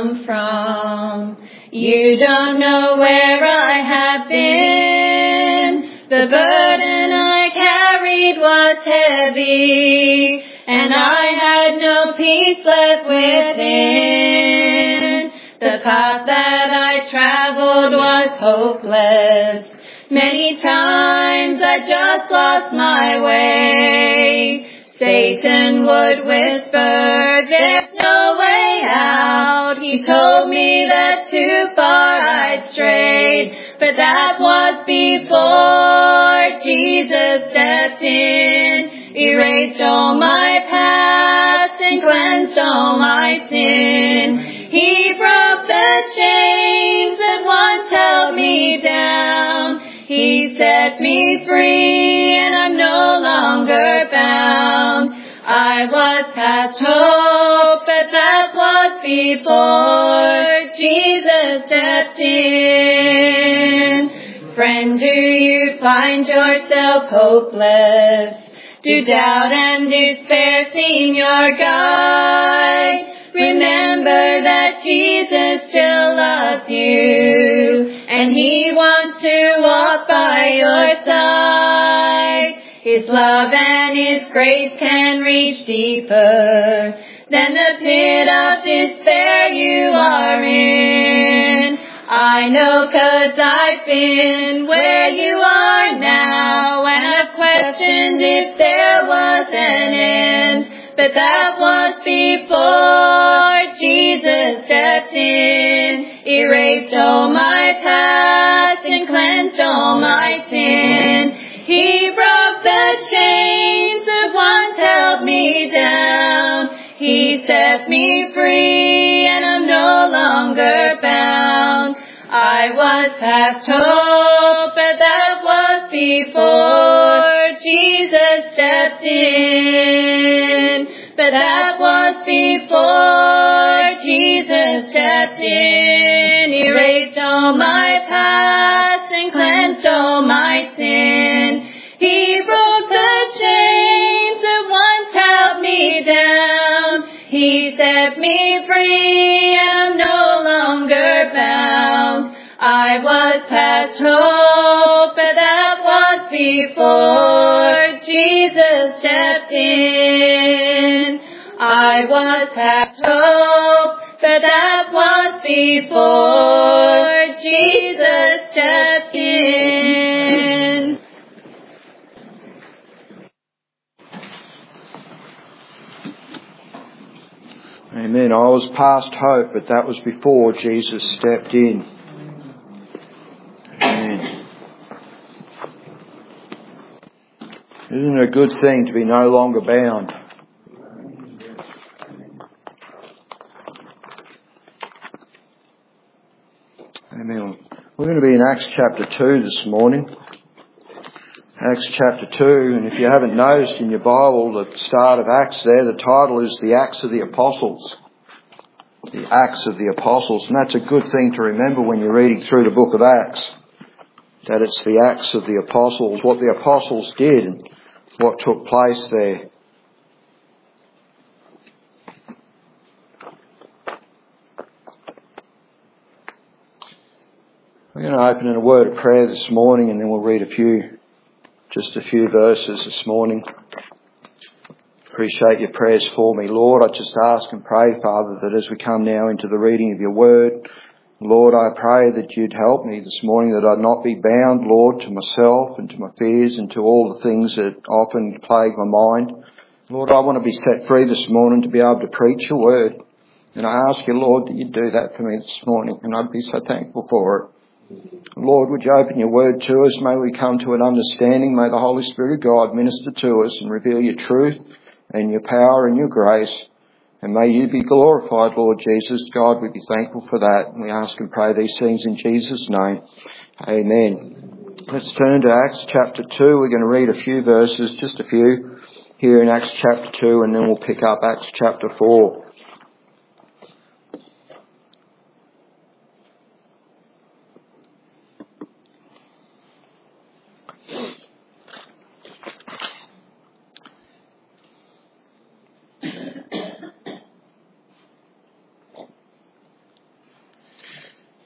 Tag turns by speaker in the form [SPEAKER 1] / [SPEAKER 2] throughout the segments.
[SPEAKER 1] come from. You don't know where I have been. The burden I carried was heavy, and I had no peace left within. The path that I traveled was hopeless. Many times I just lost my way. Satan would whisper, there's no way out. He told me that too far I'd strayed, but that was before Jesus stepped in, erased all my past and cleansed all my sin. He broke the chains that once held me down. He set me free and I'm no longer bound. I was past hope, but that was before Jesus stepped in. Friend, do you find yourself hopeless? Do doubt and despair seem your guide? Remember that Jesus still loves you, and He wants to walk by your side. His love and His grace can reach deeper than the pit of despair you are in. I know 'cause I've been where you are now, and I've questioned if there was an end. But that was before Jesus stepped in, erased all my past and cleansed all my sin. He broke the chains that once held me down. He set me free and I'm no longer bound. I was past hope, but that was before Jesus stepped in. But that was before Jesus stepped in, erased all my past and cleansed all my sin. He broke the chains that once held me down. He set me free and I'm no longer bound. I was past hope, but that was before Jesus stepped in. I was past hope, but that was before Jesus stepped in.
[SPEAKER 2] Amen. I was past hope, but that was before Jesus stepped in. Amen. Isn't it a good thing to be no longer bound? Amen. We're going to be in Acts chapter 2 this morning. Acts chapter 2, and if you haven't noticed in your Bible, the start of Acts there, the title is The Acts of the Apostles. The Acts of the Apostles. And that's a good thing to remember when you're reading through the book of Acts. That it's the Acts of the Apostles, what the Apostles did and what took place there. We're going to open in a word of prayer this morning and then we'll read just a few verses this morning. Appreciate your prayers for me, Lord. I just ask and pray, Father, that as we come now into the reading of your word, Lord, I pray that you'd help me this morning, that I'd not be bound, Lord, to myself and to my fears and to all the things that often plague my mind. Lord, I want to be set free this morning to be able to preach your word. And I ask you, Lord, that you'd do that for me this morning, and I'd be so thankful for it. Lord, would you open your word to us? May we come to an understanding. May the Holy Spirit of God minister to us and reveal your truth and your power and your grace. And may you be glorified, Lord Jesus. God, we be thankful for that. And we ask and pray these things in Jesus' name. Amen. Let's turn to Acts chapter 2. We're going to read a few verses, just a few, here in Acts chapter 2, and then we'll pick up Acts chapter 4.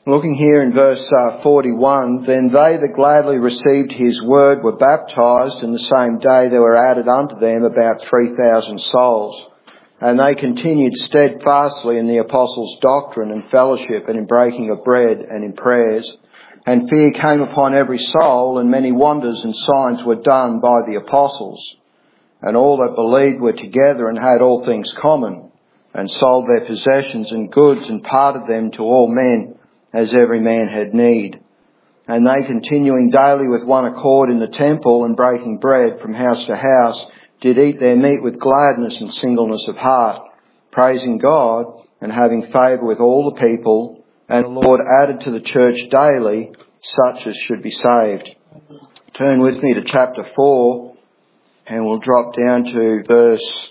[SPEAKER 2] Looking here in verse 41, then they that gladly received his word were baptized, and the same day there were added unto them about 3,000 souls. And they continued steadfastly in the apostles' doctrine and fellowship, and in breaking of bread, and in prayers. And fear came upon every soul, and many wonders and signs were done by the apostles. And all that believed were together and had all things common, and sold their possessions and goods, and parted them to all men, as every man had need. And they, continuing daily with one accord in the temple, and breaking bread from house to house, did eat their meat with gladness and singleness of heart, praising God, and having favour with all the people. And the Lord added to the church daily such as should be saved. Turn with me to chapter 4, and we'll drop down to verse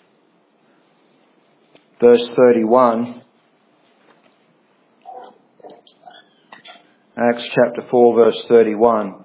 [SPEAKER 2] 31. Acts chapter 4 verse 31.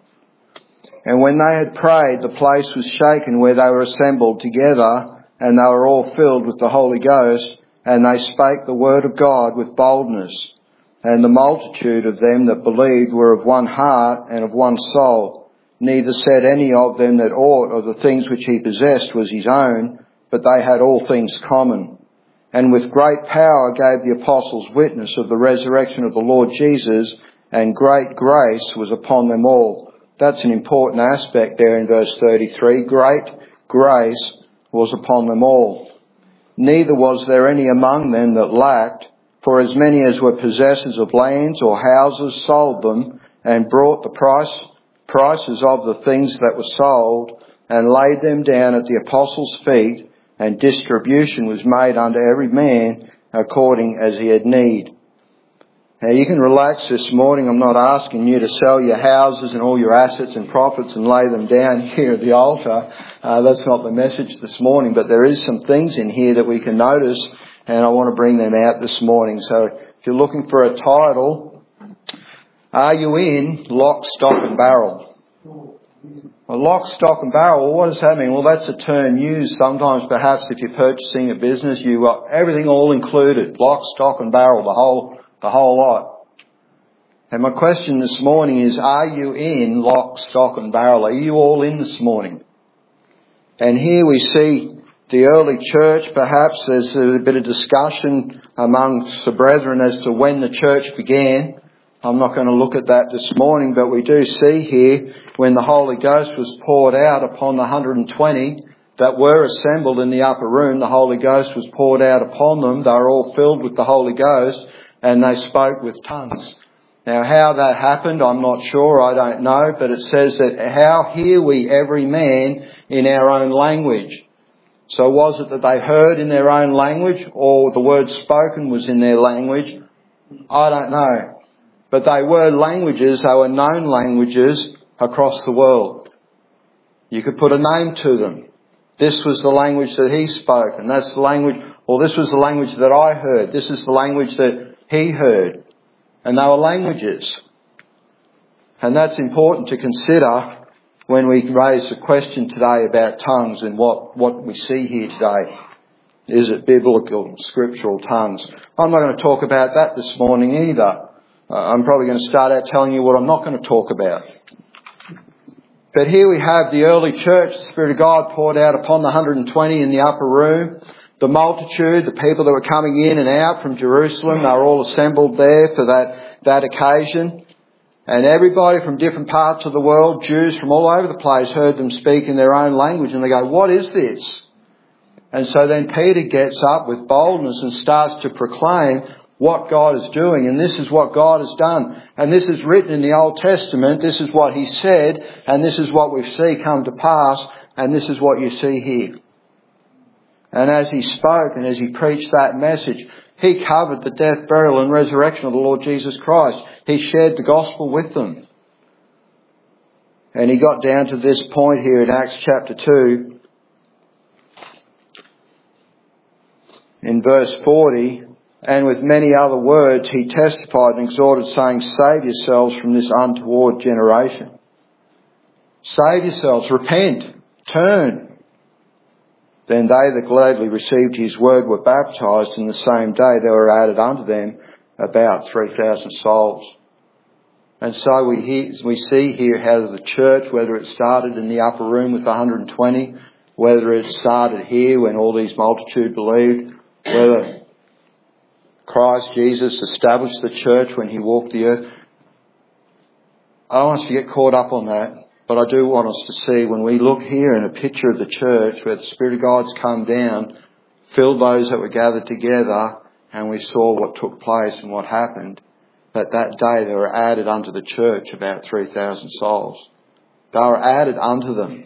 [SPEAKER 2] And when they had prayed, the place was shaken where they were assembled together, and they were all filled with the Holy Ghost, and they spake the word of God with boldness. And the multitude of them that believed were of one heart and of one soul. Neither said any of them that aught of the things which he possessed was his own, but they had all things common. And with great power gave the apostles witness of the resurrection of the Lord Jesus, and great grace was upon them all. That's an important aspect there in verse 33. Great grace was upon them all. Neither was there any among them that lacked, for as many as were possessors of lands or houses sold them, and brought the prices of the things that were sold, and laid them down at the apostles' feet, and distribution was made unto every man according as he had need. Now you can relax this morning. I'm not asking you to sell your houses and all your assets and profits and lay them down here at the altar. That's not the message this morning, but there is some things in here that we can notice, and I want to bring them out this morning. So if you're looking for a title, are you in lock, stock and barrel? Well, lock, stock and barrel, well, what does that mean? Well, that's a term used sometimes perhaps if you're purchasing a business, you got everything all included, lock, stock and barrel, the whole lot. And my question this morning is, are you in lock, stock and barrel? Are you all in this morning? And here we see the early church. Perhaps there's a bit of discussion amongst the brethren as to when the church began. I'm not going to look at that this morning, but we do see here when the Holy Ghost was poured out upon the 120 that were assembled in the upper room. The Holy Ghost was poured out upon them. They were all filled with the Holy Ghost, and they spoke with tongues. Now how that happened, I'm not sure, I don't know, but it says that how hear we every man in our own language. So was it that they heard in their own language, or the word spoken was in their language? I don't know. But they were languages, they were known languages across the world. You could put a name to them. This was the language that he spoke, and that's the language, or this was the language that I heard. This is the language that he heard. And they were languages. And that's important to consider when we raise the question today about tongues and what we see here today. Is it biblical, scriptural tongues? I'm not going to talk about that this morning either. I'm probably going to start out telling you what I'm not going to talk about. But here we have the early church, the Spirit of God poured out upon the 120 in the upper room. The multitude, the people that were coming in and out from Jerusalem, they were all assembled there for that occasion. And everybody from different parts of the world, Jews from all over the place, heard them speak in their own language, and they go, what is this? And so then Peter gets up with boldness and starts to proclaim what God is doing, and this is what God has done. And this is written in the Old Testament, this is what he said, and this is what we see come to pass, and this is what you see here. And as he spoke and as he preached that message, he covered the death, burial and resurrection of the Lord Jesus Christ. He shared the gospel with them. And he got down to this point here in Acts chapter 2. In verse 40, and with many other words he testified and exhorted, saying, save yourselves from this untoward generation. Save yourselves, repent, turn. Then they that gladly received his word were baptized, and the same day there were added unto them about 3,000 souls. And so we see here how the church, whether it started in the upper room with 120, whether it started here when all these multitude believed, whether Christ Jesus established the church when he walked the earth. I don't want us to get caught up on that, but I do want us to see when we look here in a picture of the church where the Spirit of God's come down, filled those that were gathered together, and we saw what took place and what happened, that day there were added unto the church about 3,000 souls. They were added unto them.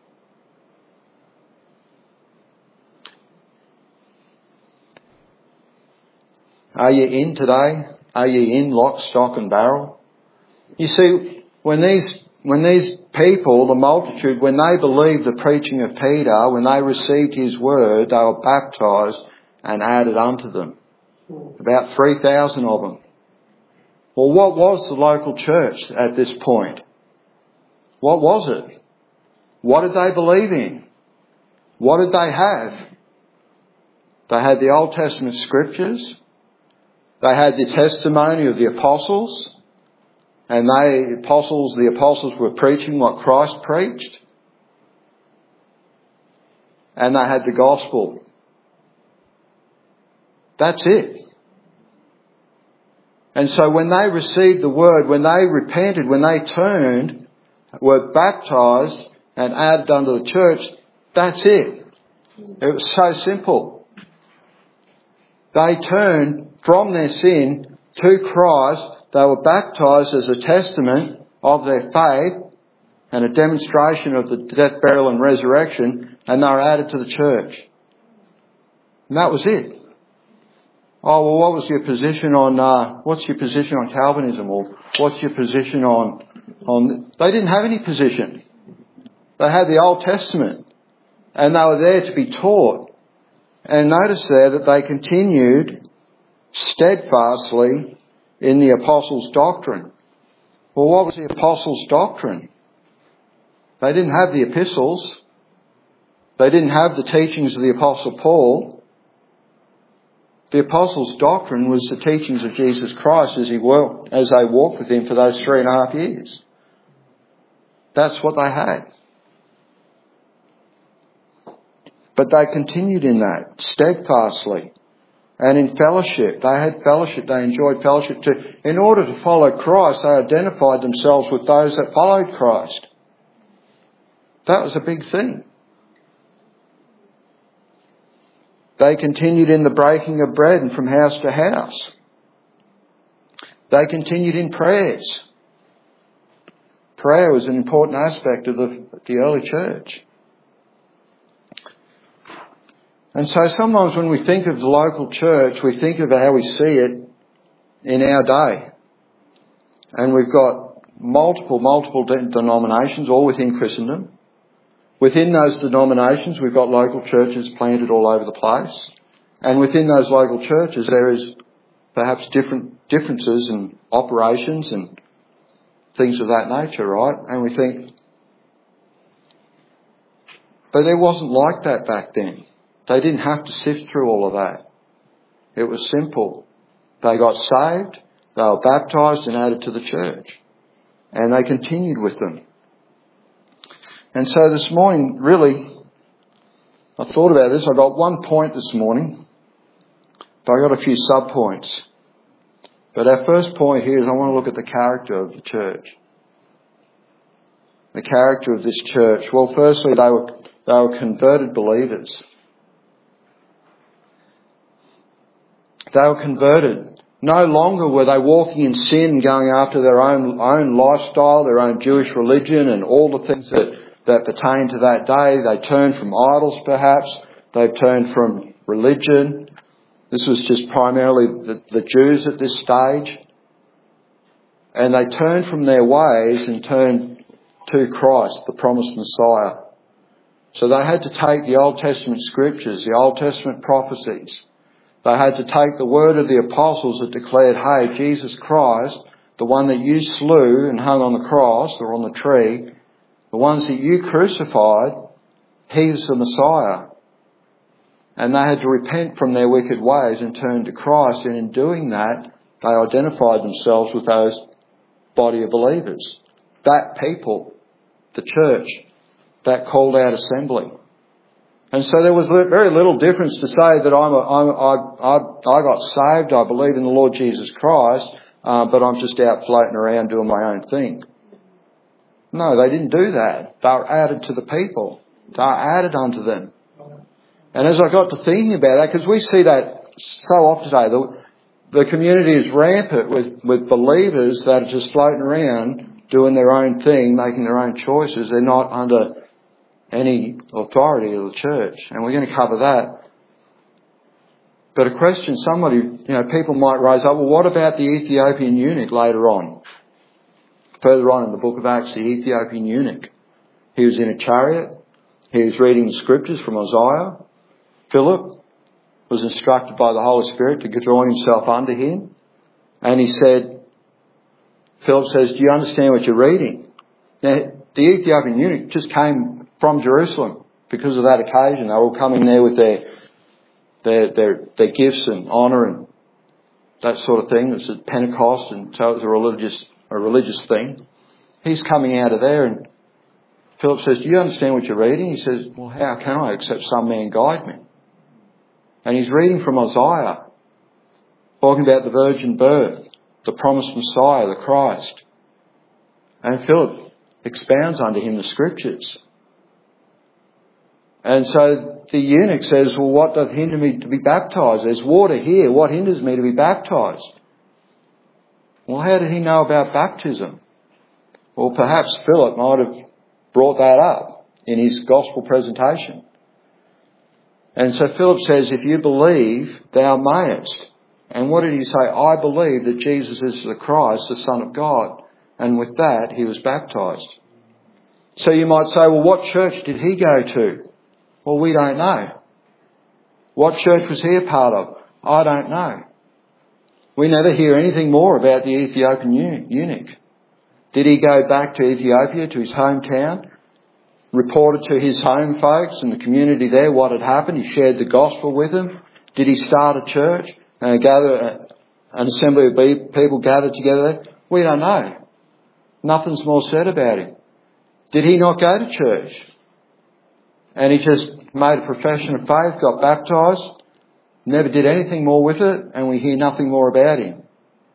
[SPEAKER 2] Are you in today? Are you in lock, stock and barrel? You see, when these people, the multitude, when they believed the preaching of Peter, when they received his word, they were baptised and added unto them. About 3,000 of them. Well, what was the local church at this point? What was it? What did they believe in? What did they have? They had the Old Testament scriptures. They had the testimony of the apostles. And the apostles were preaching what Christ preached. And they had the gospel. That's it. And so when they received the word, when they repented, when they turned, were baptised and added unto the church, that's it. It was so simple. They turned from their sin to Christ. They were baptised as a testament of their faith and a demonstration of the death, burial and resurrection, and they were added to the church. And that was it. Oh, well, what was your position on, what's your position on Calvinism? Or what's your position on, they didn't have any position. They had the Old Testament and they were there to be taught. And notice there that they continued steadfastly in the apostles' doctrine. Well, what was the apostles' doctrine? They didn't have the epistles. They didn't have the teachings of the Apostle Paul. The apostles' doctrine was the teachings of Jesus Christ as they walked with him for those 3.5 years. That's what they had. But they continued in that steadfastly. And in fellowship, they had fellowship, they enjoyed fellowship too. In order to follow Christ, they identified themselves with those that followed Christ. That was a big thing. They continued in the breaking of bread and from house to house. They continued in prayers. Prayer was an important aspect of the early church. And so sometimes when we think of the local church, we think of how we see it in our day. And we've got multiple denominations, all within Christendom. Within those denominations, we've got local churches planted all over the place. And within those local churches, there is perhaps differences in operations and things of that nature, right? And we think, but it wasn't like that back then. They didn't have to sift through all of that. It was simple. They got saved, they were baptised and added to the church. And they continued with them. And so this morning, really, I thought about this. I got one point this morning, but I got a few sub-points. But our first point here is I want to look at the character of the church. The character of this church. Well, firstly, they were converted believers. They were converted. No longer were they walking in sin, going after their own lifestyle, their own Jewish religion and all the things that pertain to that day. They turned from idols perhaps. They've turned from religion. This was just primarily the Jews at this stage. And they turned from their ways and turned to Christ, the promised Messiah. So they had to take the Old Testament scriptures, the Old Testament prophecies. They had to take the word of the apostles that declared, hey, Jesus Christ, the one that you slew and hung on the cross or on the tree, the ones that you crucified, he's the Messiah. And they had to repent from their wicked ways and turn to Christ. And in doing that, They identified themselves with those body of believers. That people, the church, that called out assembly. And so there was very little difference to say that I got saved, I believe in the Lord Jesus Christ, but I'm just out floating around doing my own thing. No, they didn't do that. They were added to the people. They are added unto them. And as I got to thinking about that, because we see that so often today, the community is rampant with believers that are just floating around doing their own thing, making their own choices. They're not under any authority of the church. And we're going to cover that. But a question people might raise up, well, what about the Ethiopian eunuch later on? Further on in the book of Acts, the Ethiopian eunuch. He was in a chariot. He was reading the scriptures from Isaiah. Philip was instructed by the Holy Spirit to join himself unto him. And Philip says, do you understand what you're reading? Now, the Ethiopian eunuch just came from Jerusalem because of that occasion. They were all coming there with their gifts and honour and that sort of thing. It was at Pentecost, and so it was a religious thing. He's coming out of there, and Philip says, do you understand what you're reading? He says, well, how can I except some man guide me? And he's reading from Isaiah, talking about the virgin birth, the promised Messiah, the Christ. And Philip expounds unto him the scriptures. And so the eunuch says, well, what doth hinder me to be baptised? There's water here. What hinders me to be baptised? Well, how did he know about baptism? Well, perhaps Philip might have brought that up in his gospel presentation. And so Philip says, if you believe, thou mayest. And what did he say? I believe that Jesus is the Christ, the Son of God. And with that, he was baptised. So you might say, well, what church did he go to? Well, we don't know. What church was he a part of? I don't know. We never hear anything more about the Ethiopian eunuch. Did he go back to Ethiopia, to his hometown, reported to his home folks and the community there what had happened? He shared the gospel with them. Did he start a church and gather an assembly of people gathered together there? We don't know. Nothing's more said about him. Did he not go to church? And he just made a profession of faith, got baptised, never did anything more with it, and we hear nothing more about him.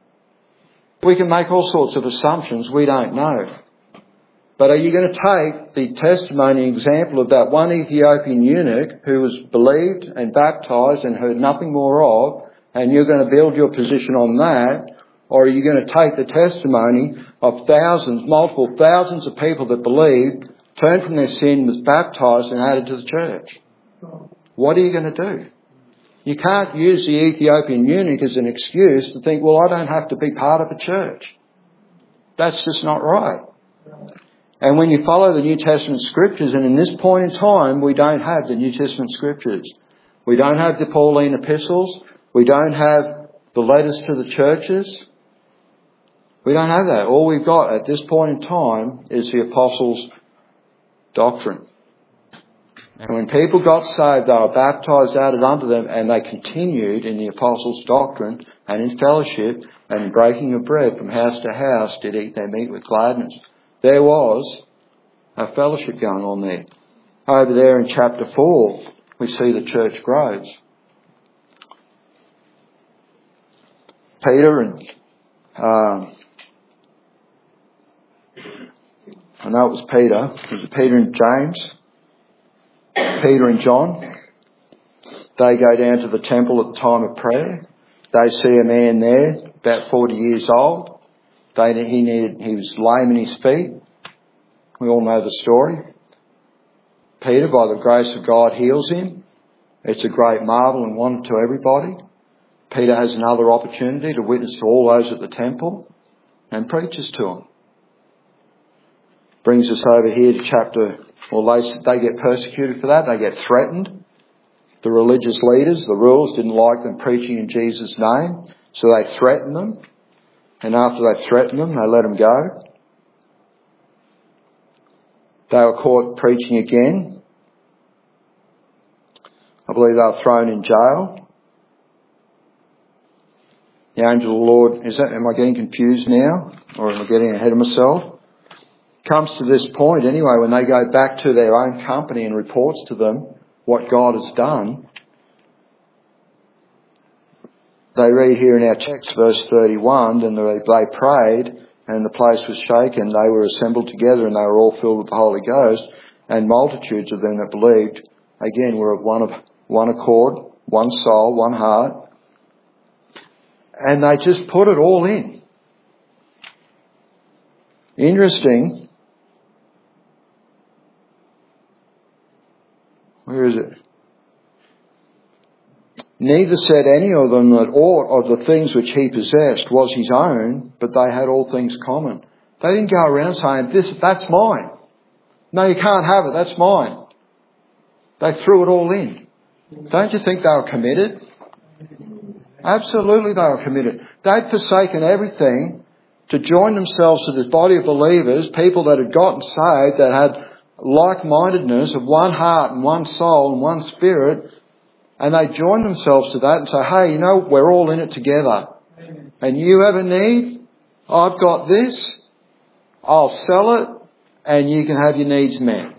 [SPEAKER 2] We can make all sorts of assumptions. We don't know. But are you going to take the testimony example of that one Ethiopian eunuch who was believed and baptised and heard nothing more of, and you're going to build your position on that? Or are you going to take the testimony of thousands, multiple thousands of people that believed, turned from their sin, was baptised and added to the church? What are you going to do? You can't use the Ethiopian eunuch as an excuse to think, well, I don't have to be part of a church. That's just not right. And when you follow the New Testament scriptures, and in this point in time, we don't have the New Testament scriptures. We don't have the Pauline epistles. We don't have the letters to the churches. We don't have that. All we've got at this point in time is the apostles' doctrine. And when people got saved, they were baptised, added unto them, and they continued in the apostles' doctrine and in fellowship and in breaking of bread from house to house did eat their meat with gladness. There was a fellowship going on there. Over there in chapter 4, we see the church grows. Peter and I know it was Peter. Was it Peter and James? Peter and John. They go down to the temple at the time of prayer. They see a man there, about 40 years old. He was lame in his feet. We all know the story. Peter, by the grace of God, heals him. It's a great marvel and wonder to everybody. Peter has another opportunity to witness to all those at the temple and preaches to them. Brings us over here to they get persecuted for that. They get threatened. The religious leaders, the rulers, didn't like them preaching in Jesus' name, so they threatened them. And after they threatened them, they let them go. They were caught preaching again. I believe they were thrown in jail. The angel of the Lord, am I getting confused now? Or am I getting ahead of myself? Comes to this point anyway, when they go back to their own company and reports to them what God has done. They read here in our text, verse 31, and they prayed, and the place was shaken. They were assembled together, and they were all filled with the Holy Ghost, and multitudes of them that believed, again, were of one accord, one soul, one heart. And they just put it all in. Interesting. Where is it? Neither said any of them that aught of the things which he possessed was his own, but they had all things common. They didn't go around saying, that's mine. No, you can't have it, that's mine. They threw it all in. Don't you think they were committed? Absolutely they were committed. They'd forsaken everything to join themselves to this body of believers, people that had gotten saved, that had like-mindedness of one heart and one soul and one spirit, and they joined themselves to that and say, hey, you know, we're all in it together. Amen. And you have a need, I've got this, I'll sell it, and you can have your needs met.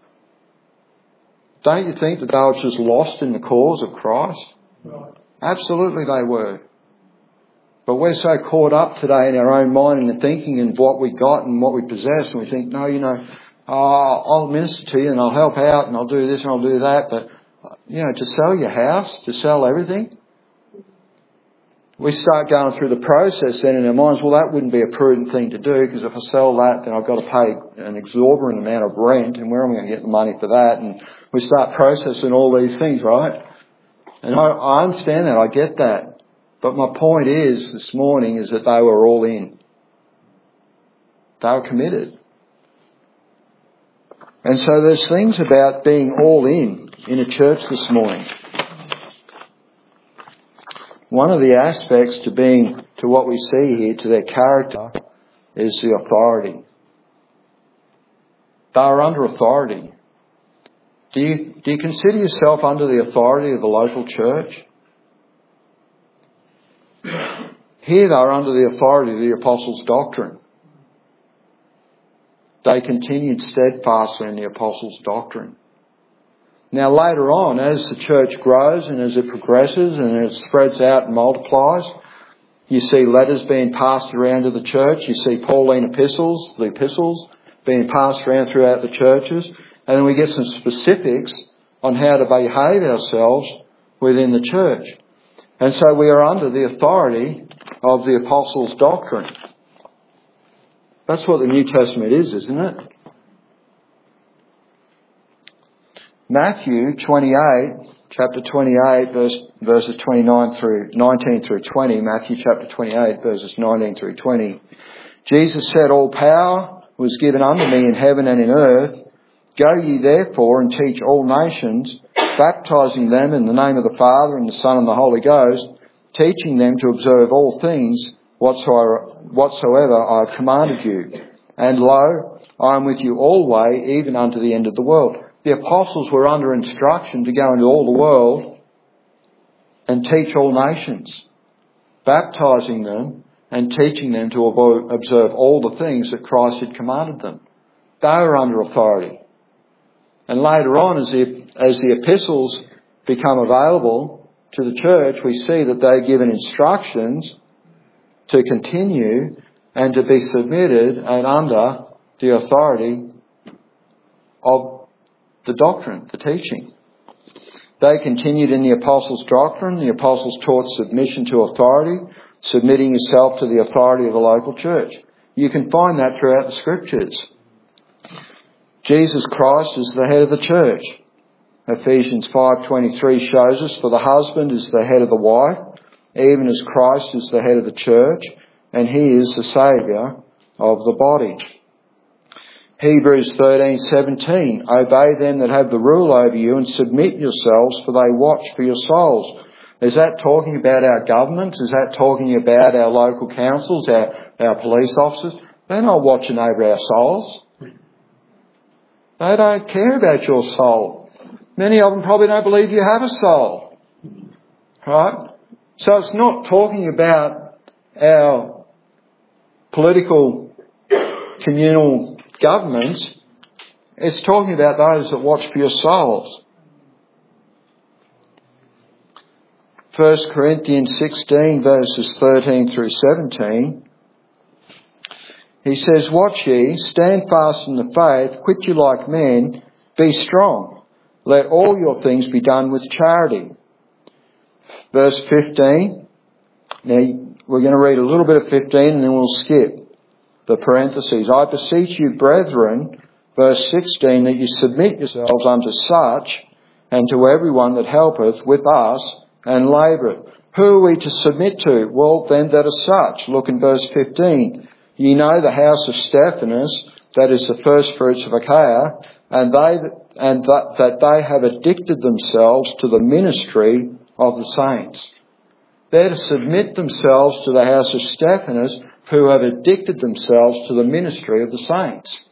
[SPEAKER 2] Don't you think that they were just lost in the cause of Christ? Right. Absolutely they were. But we're so caught up today in our own mind and the thinking and what we got and what we possess, and we think, no, you know, I'll minister to you and I'll help out and I'll do this and I'll do that, but you know, to sell your house, to sell everything. We start going through the process then in our minds, well, that wouldn't be a prudent thing to do, because if I sell that, then I've got to pay an exorbitant amount of rent, and where am I going to get the money for that? And we start processing all these things, right? And I understand that, I get that. But my point is, this morning, is that they were all in. They were committed. And so there's things about being all in a church this morning. One of the aspects to what we see here, to their character, is the authority. They are under authority. Do you consider yourself under the authority of the local church? Here they are under the authority of the apostles' doctrine. They continued steadfastly in the apostles' doctrine. Now later on, as the church grows and as it progresses and it spreads out and multiplies, you see letters being passed around to the church. You see Pauline epistles, the epistles, being passed around throughout the churches. And then we get some specifics on how to behave ourselves within the church. And so we are under the authority of the apostles' doctrine. That's what the New Testament is, isn't it? Matthew 28, chapter 28, verses 19 through 20. Matthew chapter 28, verses 19 through 20. Jesus said, all power was given unto me in heaven and in earth. Go ye therefore and teach all nations, baptizing them in the name of the Father and the Son and the Holy Ghost, teaching them to observe all things whatsoever I have commanded you. And lo, I am with you always, even unto the end of the world. The apostles were under instruction to go into all the world and teach all nations, baptizing them and teaching them to observe all the things that Christ had commanded them. They were under authority. And later on, as the epistles become available to the church, we see that they're given instructions to continue and to be submitted and under the authority of the doctrine, the teaching. They continued in the apostles' doctrine. The apostles taught submission to authority, submitting yourself to the authority of the local church. You can find that throughout the scriptures. Jesus Christ is the head of the church. Ephesians 5:23 shows us, for the husband is the head of the wife, even as Christ is the head of the church, and he is the Saviour of the body. Hebrews 13:17, obey them that have the rule over you and submit yourselves, for they watch for your souls. Is that talking about our government? Is that talking about our local councils, our police officers? They're not watching over our souls. They don't care about your soul. Many of them probably don't believe you have a soul. Right? So it's not talking about our political communal governments, it's talking about those that watch for your souls. 1 Corinthians 16 verses 13 through 17, he says, "Watch ye, stand fast in the faith, quit you like men, be strong. Let all your things be done with charity." Verse 15, now we're going to read a little bit of 15 and then we'll skip the parentheses. "I beseech you, brethren," verse 16, "that you submit yourselves unto such, and to everyone that helpeth with us and laboureth." Who are we to submit to? Well, them that are such. Look in verse 15. "Ye know the house of Stephanus, that is the first fruits of Achaia, that they have addicted themselves to the ministry of the saints." They're to submit themselves to the house of Stephanus, who have addicted themselves to the ministry of the saints.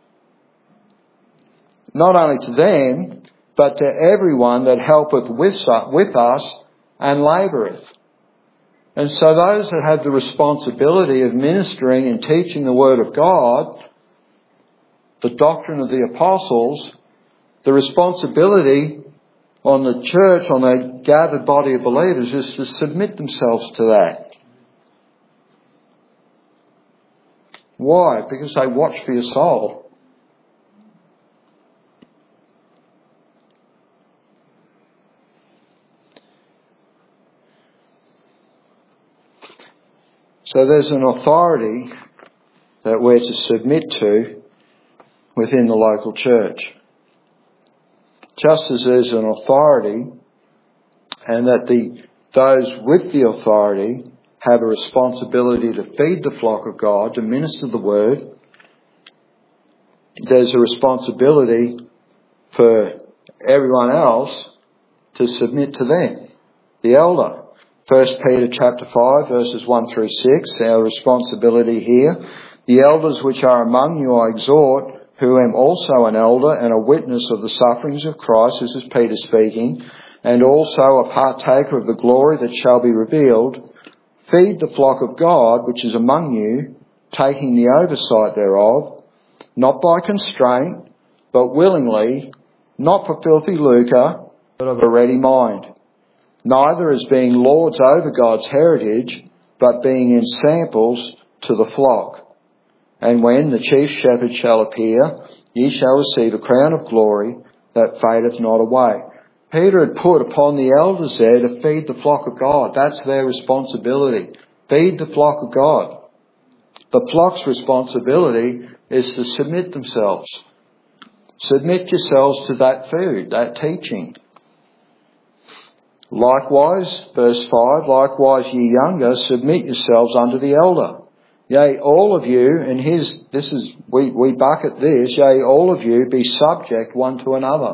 [SPEAKER 2] Not only to them, but to everyone that helpeth with us and laboureth. And so those that have the responsibility of ministering and teaching the Word of God, the doctrine of the apostles, the responsibility on the church, on a gathered body of believers, is to submit themselves to that. Why? Because they watch for your soul. So there's an authority that we're to submit to within the local church. Just as there's an authority, and that those with the authority have a responsibility to feed the flock of God, to minister the word, there's a responsibility for everyone else to submit to them. The elder. 1 Peter chapter 5 verses 1 through 6, our responsibility here. "The elders which are among you I exhort, who am also an elder and a witness of the sufferings of Christ," this is Peter speaking, "and also a partaker of the glory that shall be revealed. Feed the flock of God which is among you, taking the oversight thereof, not by constraint, but willingly, not for filthy lucre, but of a ready mind. Neither as being lords over God's heritage, but being ensamples to the flock. And when the chief shepherd shall appear, ye shall receive a crown of glory that fadeth not away." Peter had put upon the elders there to feed the flock of God. That's their responsibility. Feed the flock of God. The flock's responsibility is to submit themselves. Submit yourselves to that food, that teaching. "Likewise," verse 5, "likewise ye younger, submit yourselves unto the elder. Yea, all of you," and we bucket this, "yea, all of you be subject one to another,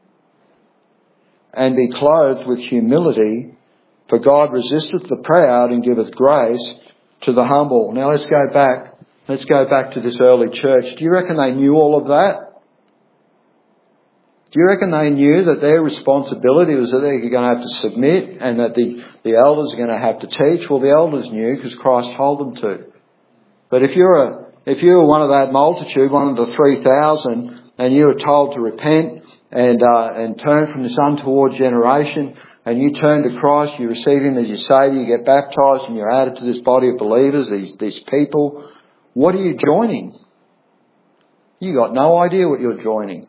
[SPEAKER 2] and be clothed with humility, for God resisteth the proud and giveth grace to the humble." Now let's go back to this early church. Do you reckon they knew all of that? Do you reckon they knew that their responsibility was that they're going to have to submit and that the elders are going to have to teach? Well, the elders knew because Christ told them to. But if you were one of that multitude, one of the 3,000, and you were told to repent and turn from this untoward generation, and you turn to Christ, you receive Him as your Saviour, you get baptised, and you're added to this body of believers, these people, what are you joining? You got no idea what you're joining.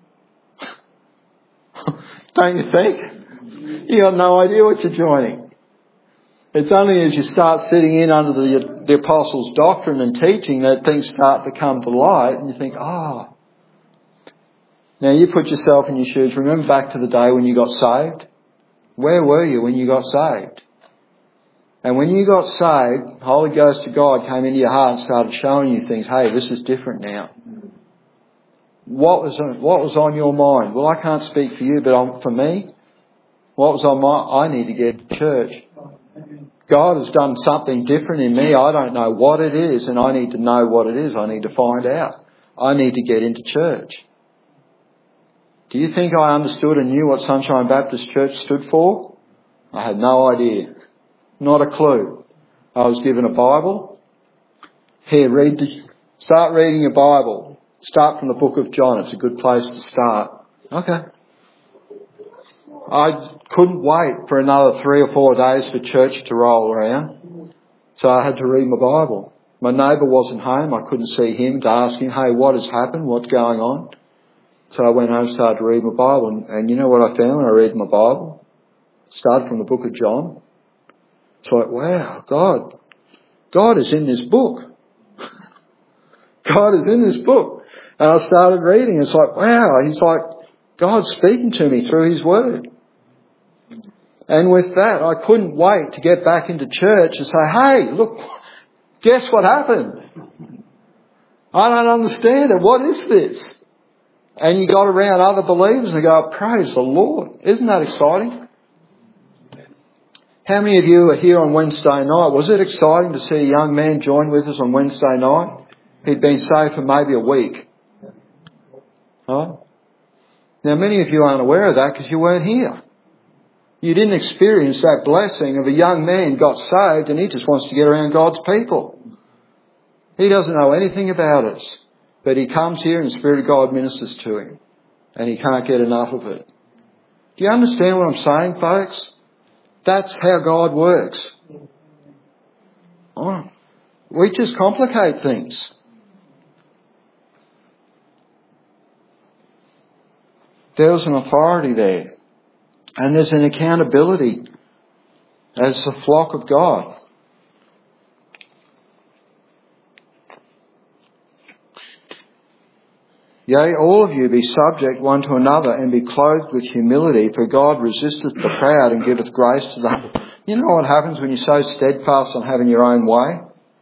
[SPEAKER 2] Don't you think? You got no idea what you're joining. It's only as you start sitting in under the apostles' doctrine and teaching that things start to come to light and you think, Now you put yourself in your shoes. Remember back to the day when you got saved? Where were you when you got saved? And when you got saved, the Holy Ghost of God came into your heart and started showing you things. Hey, this is different now. What was on your mind? Well, I can't speak for you, but for me, what was on I need to get to church. God has done something different in me. I don't know what it is, and I need to know what it is. I need to find out. I need to get into church. Do you think I understood and knew what Sunshine Baptist Church stood for? I had no idea. Not a clue. I was given a Bible. Here, start reading your Bible. Start from the book of John. It's a good place to start. Okay. I couldn't wait for another 3 or 4 days for church to roll around. So I had to read my Bible. My neighbour wasn't home. I couldn't see him to ask him, hey, what has happened? What's going on? So I went home and started to read my Bible. And you know what I found when I read my Bible? Started from the book of John. It's like, wow, God is in this book. God is in this book. And I started reading. It's like, wow, he's like, God's speaking to me through his word. And with that, I couldn't wait to get back into church and say, hey, look, guess what happened? I don't understand it. What is this? And you got around other believers and go, praise the Lord. Isn't that exciting? How many of you are here on Wednesday night? Was it exciting to see a young man join with us on Wednesday night? He'd been saved for maybe a week. Right? Now, many of you aren't aware of that because you weren't here. You didn't experience that blessing of a young man got saved and he just wants to get around God's people. He doesn't know anything about us, but he comes here and the Spirit of God ministers to him and he can't get enough of it. Do you understand what I'm saying, folks? That's how God works. Oh, we just complicate things. There's an authority there. And there's an accountability as the flock of God. Yea, all of you be subject one to another and be clothed with humility, for God resisteth the proud and giveth grace to the humble. You know what happens when you're so steadfast on having your own way?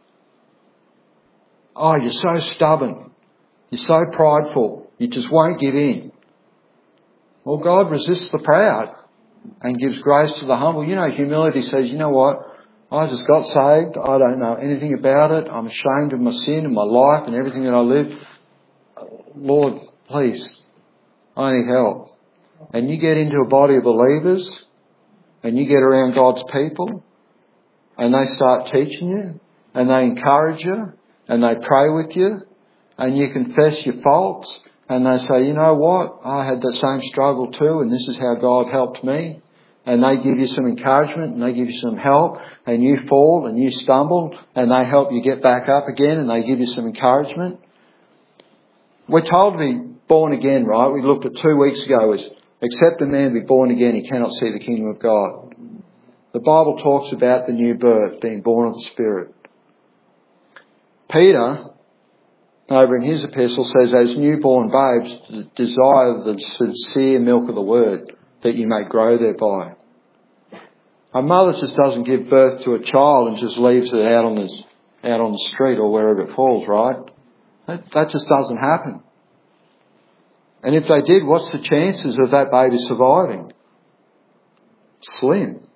[SPEAKER 2] Oh, you're so stubborn. You're so prideful. You just won't give in. Well, God resists the proud and gives grace to the humble. You know, humility says, you know what? I just got saved. I don't know anything about it. I'm ashamed of my sin and my life and everything that I live. Lord, please, I need help. And you get into a body of believers and you get around God's people and they start teaching you and they encourage you and they pray with you and you confess your faults. And they say, you know what? I had the same struggle too, and this is how God helped me. And they give you some encouragement, and they give you some help, and you fall, and you stumble, and they help you get back up again, and they give you some encouragement. We're told to be born again, right? We looked at 2 weeks ago as, except a man be born again, he cannot see the kingdom of God. The Bible talks about the new birth, being born of the Spirit. Peter, over in his epistle, says, as newborn babes, desire the sincere milk of the word, that you may grow thereby. A mother just doesn't give birth to a child and just leaves it out on the street or wherever it falls, right? That just doesn't happen. And if they did, what's the chances of that baby surviving? Slim.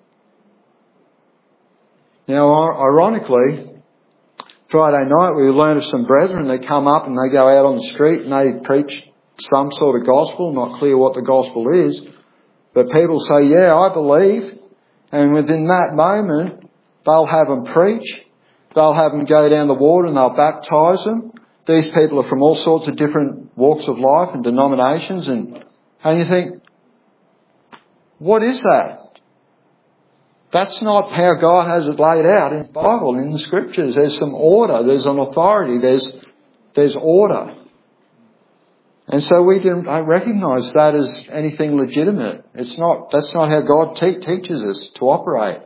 [SPEAKER 2] Now, ironically, Friday night we learned of some brethren that come up and they go out on the street and they preach some sort of gospel, not clear what the gospel is, but people say, yeah, I believe, and within that moment they'll have them preach, they'll have them go down the water and they'll baptise them. These people are from all sorts of different walks of life and denominations, and you think, what is that? That's not how God has it laid out in the Bible, in the Scriptures. There's some order, there's an authority, there's order. And so we don't recognise that as anything legitimate. That's not how God teaches us to operate.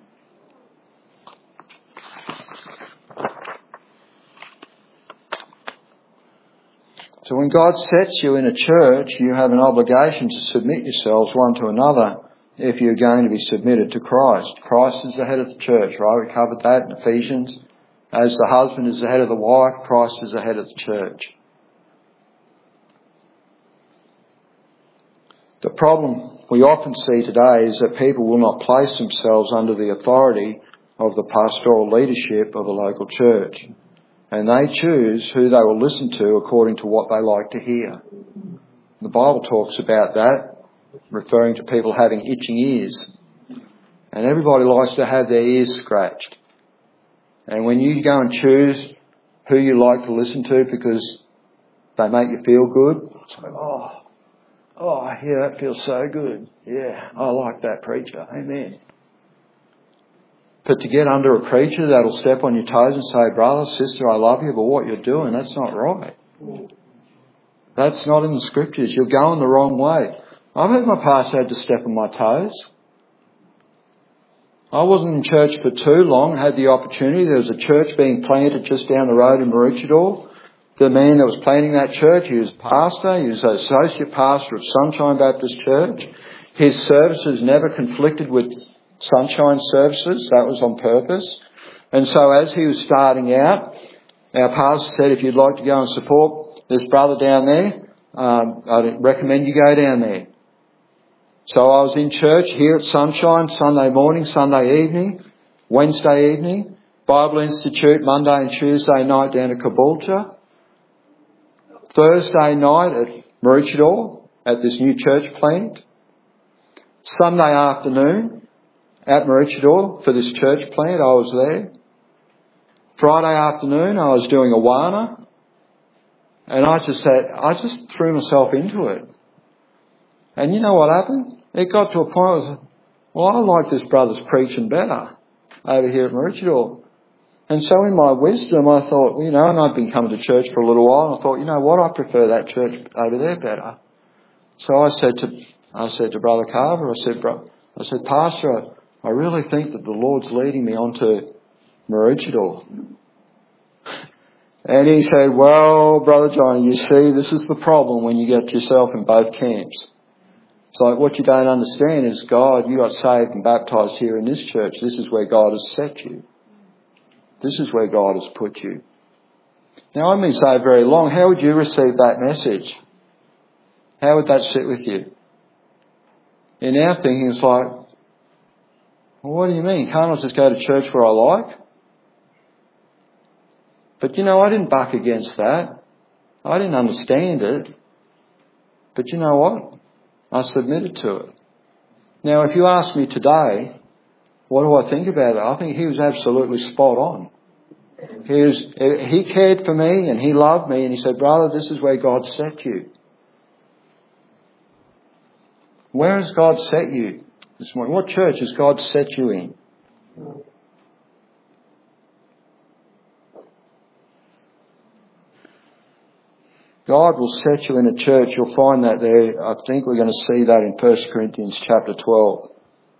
[SPEAKER 2] So when God sets you in a church, you have an obligation to submit yourselves one to another if you're going to be submitted to Christ. Christ is the head of the church, right? We covered that in Ephesians. As the husband is the head of the wife, Christ is the head of the church. The problem we often see today is that people will not place themselves under the authority of the pastoral leadership of a local church. And they choose who they will listen to according to what they like to hear. The Bible talks about that, referring to people having itching ears. And everybody likes to have their ears scratched. And when you go and choose who you like to listen to because they make you feel good, it's like, oh, yeah, that feels so good. Yeah, I like that preacher. Amen. But to get under a preacher that'll step on your toes and say, brother, sister, I love you, but what you're doing, that's not right. That's not in the scriptures. You're going the wrong way. I've had my pastor had to step on my toes. I wasn't in church for too long, had the opportunity. There was a church being planted just down the road in Maroochydore. The man that was planting that church, he was pastor, he was an associate pastor of Sunshine Baptist Church. His services never conflicted with Sunshine services. That was on purpose. And so as he was starting out, our pastor said, if you'd like to go and support this brother down there, I'd recommend you go down there. So I was in church here at Sunshine Sunday morning, Sunday evening, Wednesday evening, Bible Institute Monday and Tuesday night down at Caboolture, Thursday night at Maroochydore at this new church plant, Sunday afternoon at Maroochydore for this church plant, I was there. Friday afternoon I was doing Awana, and I just threw myself into it. And you know what happened? It got to a point where I like this brother's preaching better over here at Maroochydore. And so in my wisdom I thought, and I'd been coming to church for a little while, and I thought, you know what, I prefer that church over there better. So I said to Brother Carver, I said, Pastor, I really think that the Lord's leading me onto Maroochydore. And he said, well, Brother John, you see, this is the problem when you get yourself in both camps. It's like what you don't understand is God, you got saved and baptised here in this church. This is where God has set you. This is where God has put you. Now, I've been saved very long. How would you receive that message? How would that sit with you? In our thinking, it's like, well, what do you mean? Can't I just go to church where I like? But I didn't buck against that. I didn't understand it. But you know what? I submitted to it. Now, if you ask me today, what do I think about it? I think he was absolutely spot on. He cared for me and he loved me and he said, brother, this is where God set you. Where has God set you this morning? What church has God set you in? God will set you in a church. You'll find that there. I think we're going to see that in 1 Corinthians chapter 12.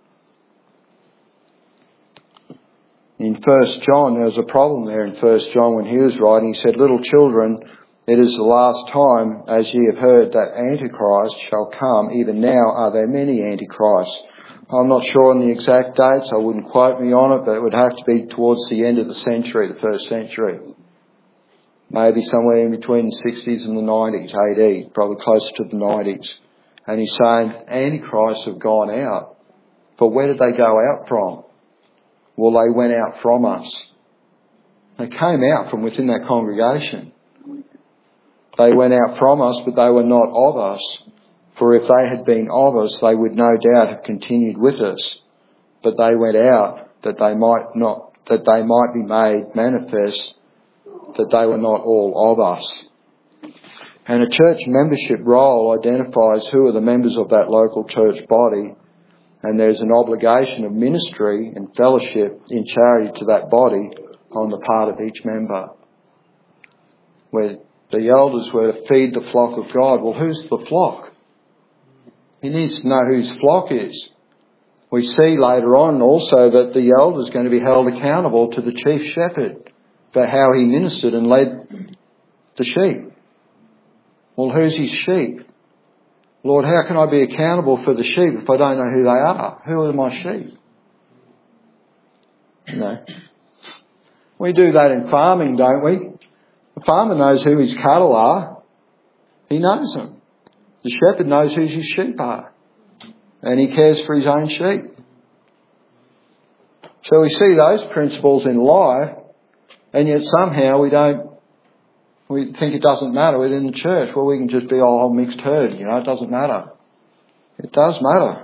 [SPEAKER 2] In 1 John, there was a problem there in 1 John when he was writing. He said, little children, it is the last time, as ye have heard, that Antichrist shall come. Even now are there many Antichrists. I'm not sure on the exact dates. I wouldn't quote me on it, but it would have to be towards the end of the century, the first century. Maybe somewhere in between the 60s and the 90s, AD, probably closer to the 90s. And he's saying Antichrists have gone out. But where did they go out from? Well, they went out from us. They came out from within that congregation. They went out from us, but they were not of us. For if they had been of us, they would no doubt have continued with us. But they went out that they might be made manifest that they were not all of us. And a church membership roll identifies who are the members of that local church body, and there's an obligation of ministry and fellowship in charity to that body on the part of each member. Where the elders were to feed the flock of God. Well, who's the flock? He needs to know whose flock is. We see later on also that the elder is going to be held accountable to the chief shepherd for how he ministered and led the sheep. Well, who's his sheep? Lord, how can I be accountable for the sheep if I don't know who they are? Who are my sheep? We do that in farming, don't we? The farmer knows who his cattle are. He knows them. The shepherd knows who his sheep are. And he cares for his own sheep. So we see those principles in life, and yet somehow we think it doesn't matter within the church. Well, we can just be a whole mixed herd, it doesn't matter. It does matter.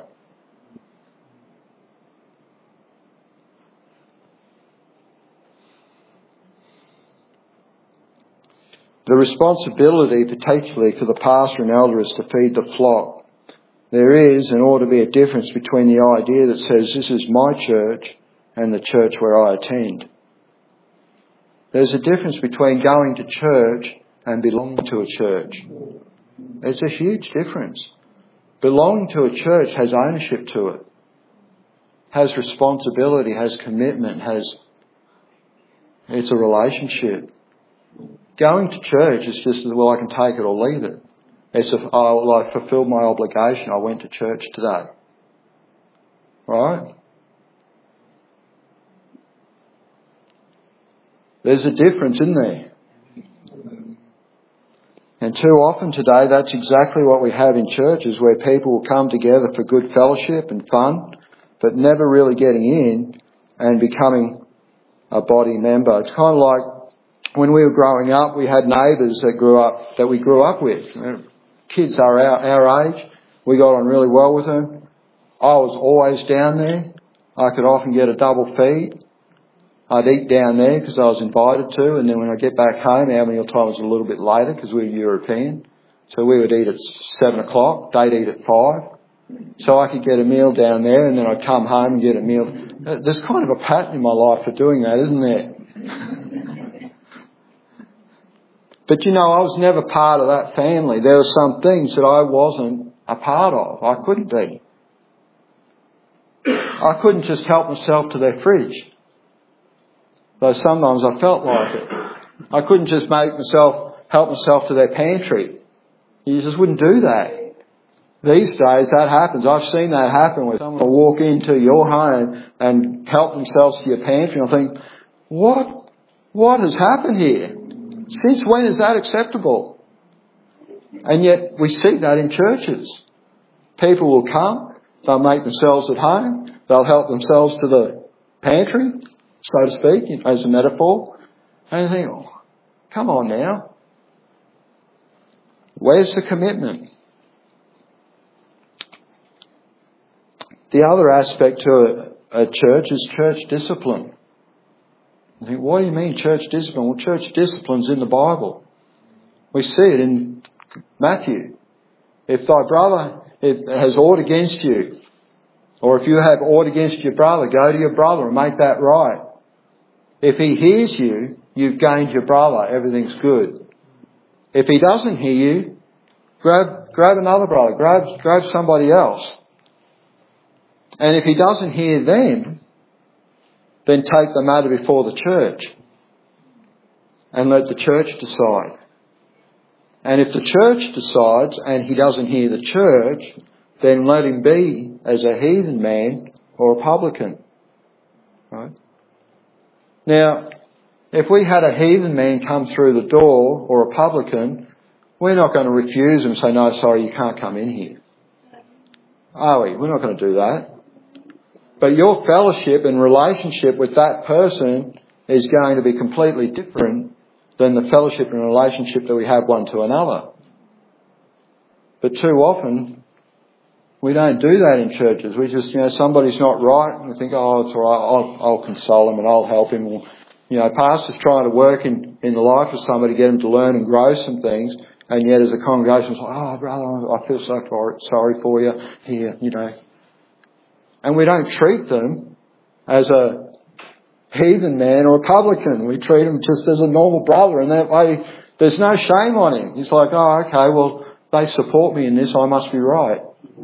[SPEAKER 2] The responsibility, particularly for the pastor and elder, is to feed the flock. There is and ought to be a difference between the idea that says this is my church and the church where I attend. There's a difference between going to church and belonging to a church. It's a huge difference. Belonging to a church has ownership to it, has responsibility, has commitment, it's a relationship. Going to church is just, well, I can take it or leave it. I fulfilled my obligation. I went to church today. Right? There's a difference in there. And too often today, that's exactly what we have in churches, where people will come together for good fellowship and fun, but never really getting in and becoming a body member. It's kind of like when we were growing up, we had neighbours that we grew up with. Kids are our age. We got on really well with them. I was always down there. I could often get a double feed. I'd eat down there because I was invited to, and then when I get back home, our meal time was a little bit later because we were European. So we would eat at 7 o'clock. They'd eat at 5. So I could get a meal down there, and then I'd come home and get a meal. There's kind of a pattern in my life for doing that, isn't there? But I was never part of that family. There were some things that I wasn't a part of. I couldn't be. I couldn't just help myself to their fridge. Though sometimes I felt like it. I couldn't just help myself to their pantry. You just wouldn't do that. These days that happens. I've seen that happen where someone will walk into your home and help themselves to your pantry, and I think, what has happened here? Since when is that acceptable? And yet we see that in churches. People will come, they'll make themselves at home, they'll help themselves to the pantry, so to speak, as a metaphor. And you think, come on now. Where's the commitment? The other aspect to a church is church discipline. I think, what do you mean church discipline? Well, church discipline's in the Bible. We see it in Matthew. If thy brother has aught against you, or if you have aught against your brother, go to your brother and make that right. If he hears you, you've gained your brother. Everything's good. If he doesn't hear you, grab another brother. Grab somebody else. And if he doesn't hear them, then take the matter before the church and let the church decide. And if the church decides and he doesn't hear the church, then let him be as a heathen man or a publican. Right? Now, if we had a heathen man come through the door or a publican, we're not going to refuse him and say, no, sorry, you can't come in here. Are we? We're not going to do that. But your fellowship and relationship with that person is going to be completely different than the fellowship and relationship that we have one to another. But too often, we don't do that in churches. We just, somebody's not right, and we think, oh, it's all right, I'll console him and I'll help him. Or, pastor's trying to work in the life of somebody, get him to learn and grow some things, and yet as a congregation, it's like, oh, brother, I feel so sorry for you here, And we don't treat them as a heathen man or a publican. We treat him just as a normal brother, and that way there's no shame on him. He's like, oh, okay, well, they support me in this, I must be right.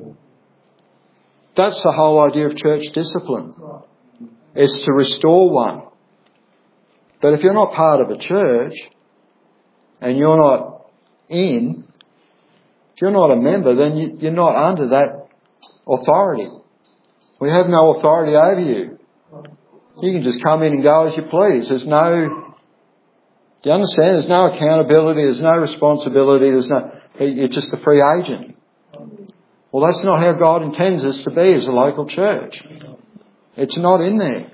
[SPEAKER 2] That's the whole idea of church discipline. It's to restore one. But if you're not part of a church and you're not if you're not a member, then you're not under that authority. We have no authority over you. You can just come in and go as you please. Do you understand? There's no accountability, there's no responsibility, you're just a free agent. Well, that's not how God intends us to be as a local church. It's not in there.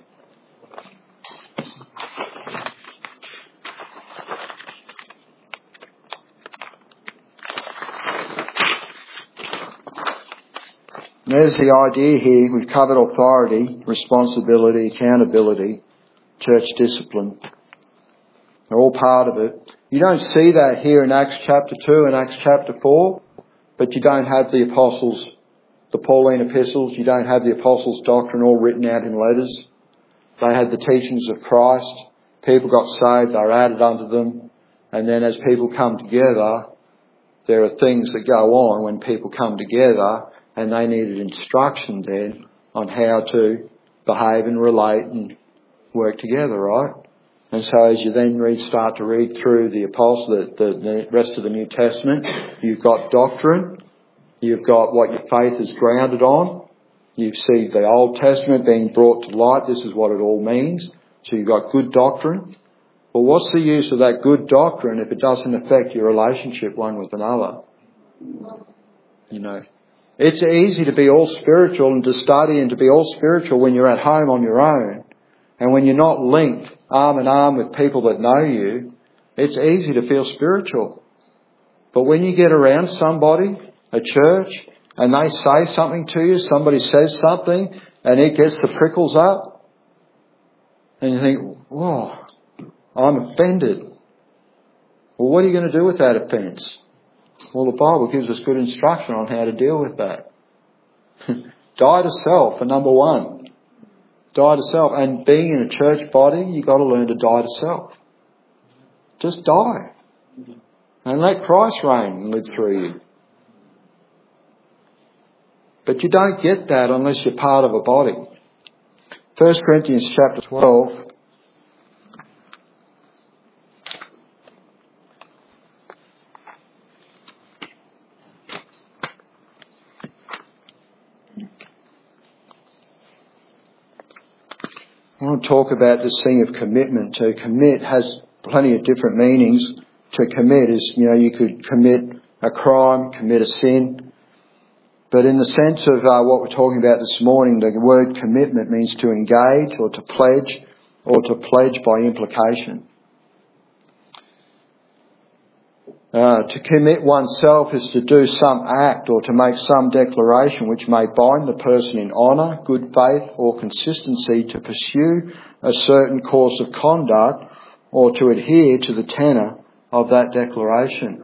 [SPEAKER 2] And there's the idea here. We've covered authority, responsibility, accountability, church discipline. They're all part of it. You don't see that here in Acts chapter 2 and Acts chapter 4, but you don't have the apostles, the Pauline epistles, you don't have the apostles' doctrine all written out in letters. They had the teachings of Christ. People got saved, they were added unto them. And then as people come together, there are things that go on when people come together, and they needed instruction then on how to behave and relate and work together, right? And so as you then start to read through the the rest of the New Testament, you've got doctrine, you've got what your faith is grounded on, you see the Old Testament being brought to light, this is what it all means. So you've got good doctrine. Well, what's the use of that good doctrine if it doesn't affect your relationship one with another? You know, it's easy to be all spiritual and to study and to be all spiritual when you're at home on your own. And when you're not linked arm in arm with people that know you, it's easy to feel spiritual. But when you get around somebody, a church, and they say something to you, somebody says something, and it gets the prickles up, and you think, whoa, I'm offended. Well, what are you going to do with that offence? Well, the Bible gives us good instruction on how to deal with that. Die to self, for number one. Die to self. And being in a church body, you've got to learn to die to self. Just die. And let Christ reign and live through you. But you don't get that unless you're part of a body. 1 Corinthians chapter 12. I want to talk about this thing of commitment. To commit has plenty of different meanings. To commit is, you could commit a crime, commit a sin. But in the sense of what we're talking about this morning, the word commitment means to engage or to pledge by implication. To commit oneself is to do some act or to make some declaration which may bind the person in honour, good faith or consistency to pursue a certain course of conduct or to adhere to the tenor of that declaration.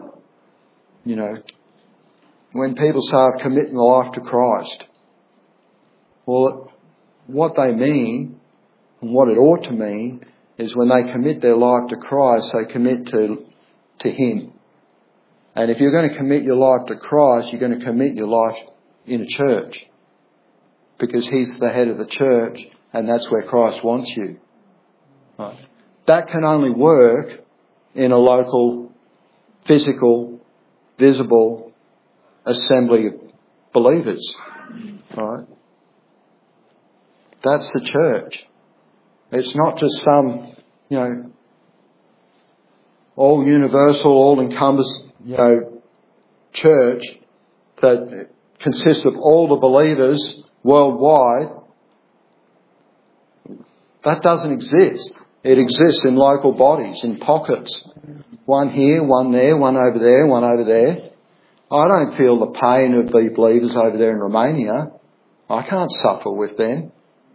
[SPEAKER 2] When people say, I've committed my life to Christ, well, what they mean and what it ought to mean is when they commit their life to Christ, they commit to Him. And if you're going to commit your life to Christ, you're going to commit your life in a church. Because He's the head of the church and that's where Christ wants you. Right. That can only work in a local, physical, visible assembly of believers. Right. That's the church. It's not just some, all universal, all encompassing, church that consists of all the believers worldwide. That doesn't exist. It exists in local bodies, in pockets. One here, one there, one over there, one over there. I don't feel the pain of the believers over there in Romania. I can't suffer with them.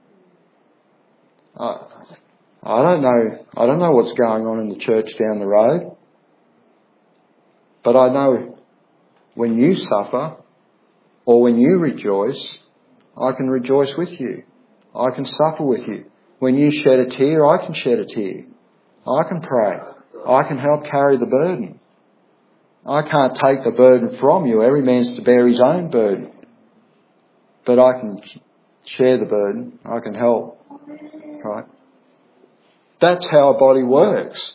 [SPEAKER 2] I don't know what's going on in the church down the road. But I know when you suffer or when you rejoice, I can rejoice with you. I can suffer with you. When you shed a tear, I can shed a tear. I can pray. I can help carry the burden. I can't take the burden from you. Every man's to bear his own burden. But I can share the burden. I can help. Right? That's how a body works.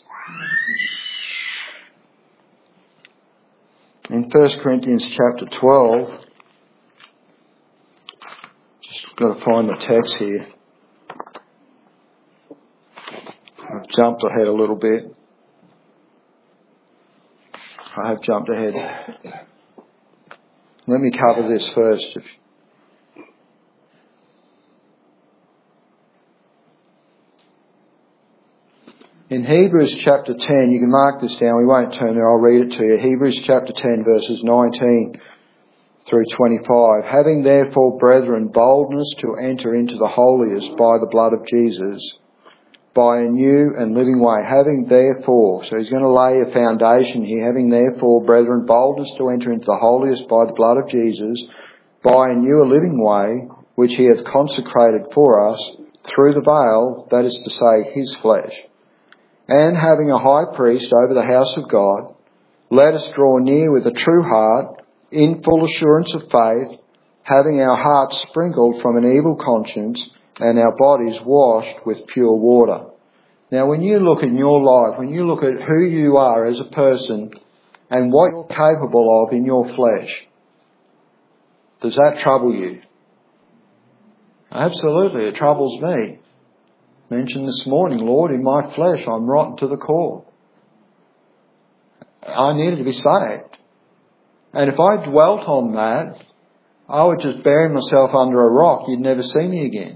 [SPEAKER 2] In 1 Corinthians chapter 12, just got to find the text here. I've jumped ahead a little bit. I have jumped ahead. Let me cover this first. In Hebrews chapter 10, you can mark this down, we won't turn there, I'll read it to you. Hebrews chapter 10 verses 19 through 25. Having therefore, brethren, boldness to enter into the holiest by the blood of Jesus, by a new and living way, having therefore, so he's going to lay a foundation here, having therefore, brethren, boldness to enter into the holiest by the blood of Jesus, by a new and living way, which he hath consecrated for us through the veil, that is to say, his flesh. And having a high priest over the house of God, let us draw near with a true heart, in full assurance of faith, having our hearts sprinkled from an evil conscience, and our bodies washed with pure water. Now, when you look in your life, when you look at who you are as a person and what you're capable of in your flesh, does that trouble you? Absolutely, it troubles me. Mentioned this morning, Lord, in my flesh I'm rotten to the core. I needed to be saved. And if I dwelt on that, I would just bury myself under a rock. You'd never see me again.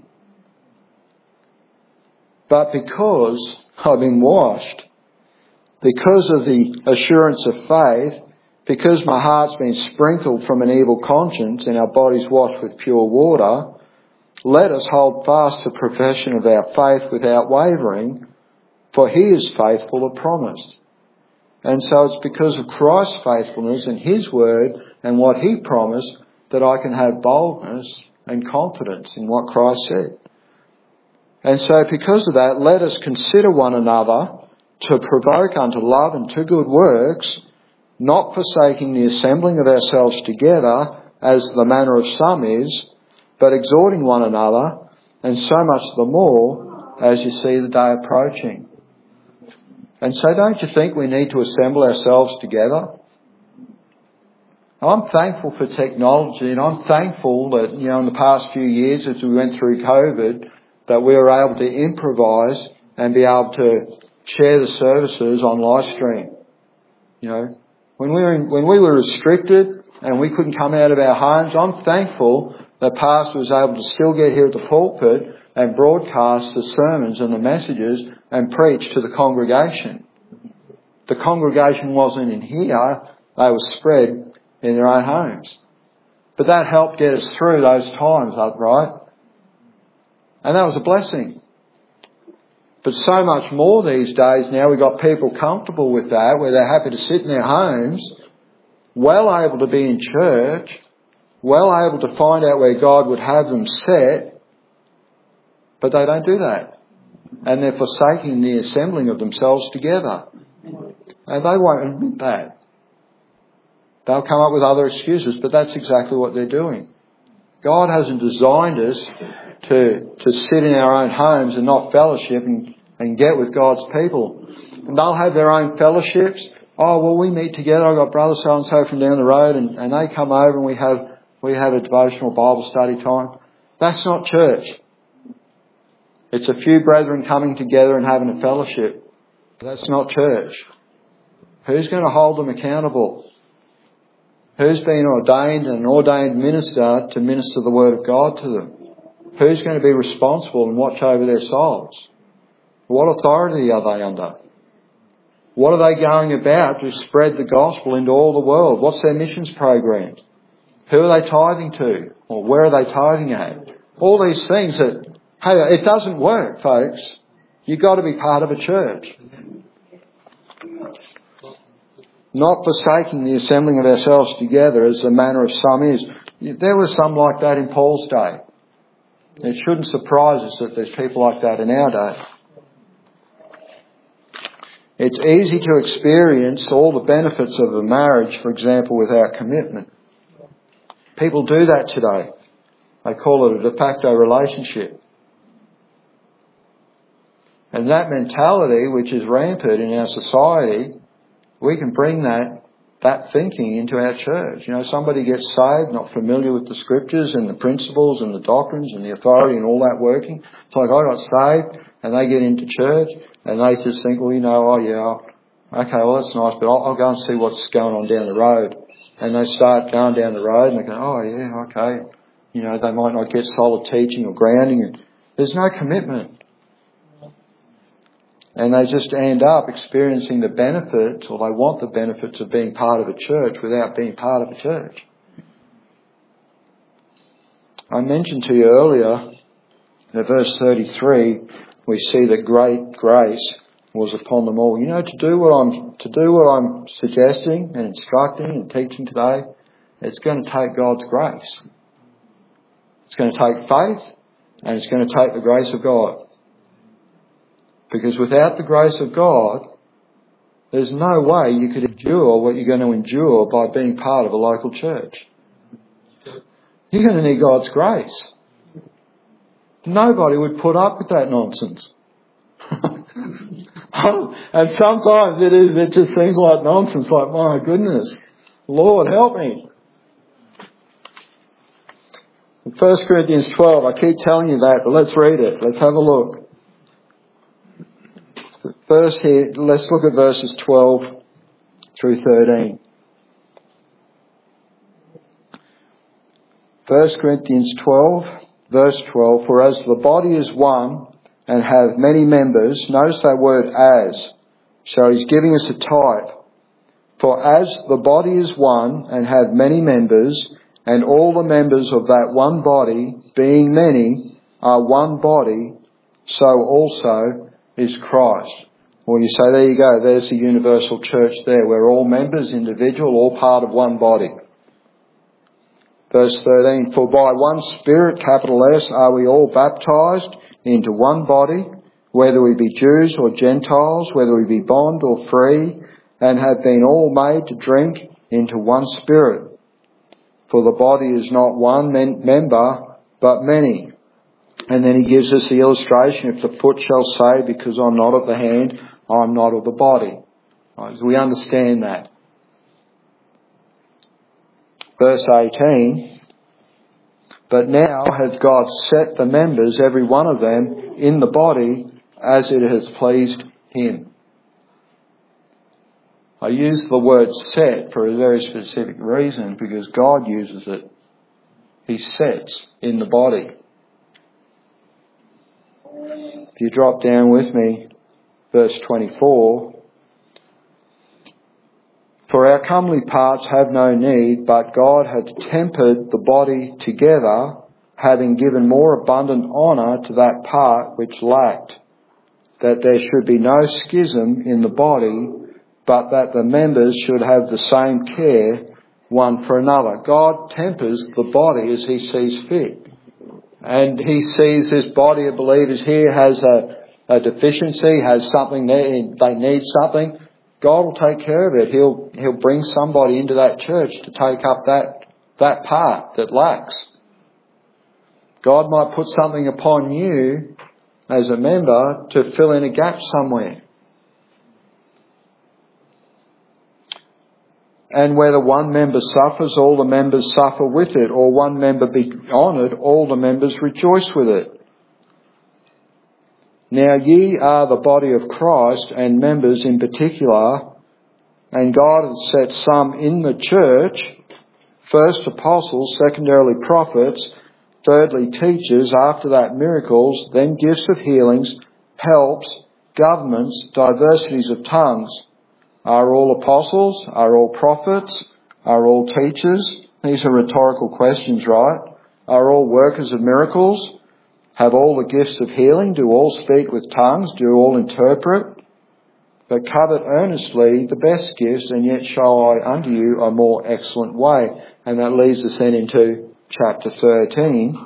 [SPEAKER 2] But because I've been washed, because of the assurance of faith, because my heart's been sprinkled from an evil conscience and our bodies washed with pure water, let us hold fast the profession of our faith without wavering, for he is faithful that promised. And so it's because of Christ's faithfulness and his word and what he promised that I can have boldness and confidence in what Christ said. And so because of that, let us consider one another to provoke unto love and to good works, not forsaking the assembling of ourselves together, as the manner of some is, but exhorting one another, and so much the more as you see the day approaching. And so don't you think we need to assemble ourselves together? I'm thankful for technology, and I'm thankful that, in the past few years as we went through COVID, that we were able to improvise and be able to share the services on live stream. When we were restricted and we couldn't come out of our homes, I'm thankful that Pastor was able to still get here at the pulpit and broadcast the sermons and the messages and preach to the congregation. The congregation wasn't in here, they were spread in their own homes. But that helped get us through those times, right? And that was a blessing. But so much more these days now, we've got people comfortable with that, where they're happy to sit in their homes, well able to be in church, well able to find out where God would have them set, but they don't do that. And they're forsaking the assembling of themselves together. And they won't admit that. They'll come up with other excuses, but that's exactly what they're doing. God hasn't designed us to sit in our own homes and not fellowship and get with God's people. And they'll have their own fellowships. Oh, well, we meet together. I've got brother so-and-so from down the road, and they come over and we have a devotional Bible study time. That's not church. It's a few brethren coming together and having a fellowship. That's not church. Who's going to hold them accountable? Who's been ordained, an ordained minister to minister the Word of God to them? Who's going to be responsible and watch over their souls? What authority are they under? What are they going about to spread the gospel into all the world? What's their missions program? Who are they tithing to? Or where are they tithing at? All these things that, hey, it doesn't work, folks. You've got to be part of a church. Not forsaking the assembling of ourselves together as the manner of some is. There was some like that in Paul's day. It shouldn't surprise us that there's people like that in our day. It's easy to experience all the benefits of a marriage, for example, without commitment. People do that today. They call it a de facto relationship. And that mentality, which is rampant in our society, we can bring that thinking into our church. Somebody gets saved, not familiar with the scriptures and the principles and the doctrines and the authority and all that working. It's like, I got saved, and they get into church and they just think, okay, well, that's nice, but I'll go and see what's going on down the road. And they start going down the road and they go, okay. They might not get solid teaching or grounding, and there's no commitment. And they just end up experiencing the benefits, or they want the benefits of being part of a church without being part of a church. I mentioned to you earlier, in verse 33, we see that great grace was upon them all. You know, to do what I'm suggesting and instructing and teaching today, it's going to take God's grace. It's going to take faith, and it's going to take the grace of God. Because without the grace of God, there's no way you could endure what you're going to endure by being part of a local church. You're going to need God's grace. Nobody would put up with that nonsense. And sometimes it just seems like nonsense, like, my goodness, Lord, help me. In 1 Corinthians 12, I keep telling you that, but let's read it. Let's have a look. Let's look at verses 12 through 13. 1 Corinthians 12, verse 12, for as the body is one and have many members, notice that word as. So he's giving us a type. For as the body is one and have many members, and all the members of that one body, being many, are one body, so also is Christ. Well, you say, there you go, there's the universal church there. We're all members, individual, all part of one body. Verse 13, for by one Spirit, capital S, are we all baptised into one body, whether we be Jews or Gentiles, whether we be bond or free, and have been all made to drink into one Spirit. For the body is not one member, but many. And then he gives us the illustration, if the foot shall say, because I'm not of the hand, I'm not of the body. Right, so we understand that. Verse 18, but now hath God set the members, every one of them, in the body as it has pleased him. I use the word set for a very specific reason, because God uses it. He sets in the body. If you drop down with me, verse 24, for our comely parts have no need, but God hath tempered the body together, having given more abundant honour to that part which lacked, that there should be no schism in the body, but that the members should have the same care one for another. God tempers the body as he sees fit. And he sees this body of believers here has a deficiency, has something there, they need something. God will take care of it. He'll bring somebody into that church to take up that part that lacks. God might put something upon you as a member to fill in a gap somewhere. And whether one member suffers, all the members suffer with it, or one member be honoured, all the members rejoice with it. Now ye are the body of Christ, and members in particular, and God hath set some in the church, first apostles, secondarily prophets, thirdly teachers, after that miracles, then gifts of healings, helps, governments, diversities of tongues. Are all apostles? Are all prophets? Are all teachers? These are rhetorical questions, right? Are all workers of miracles? Have all the gifts of healing? Do all speak with tongues? Do all interpret? But covet earnestly the best gifts, and yet show I unto you a more excellent way. And that leads us then into chapter 13.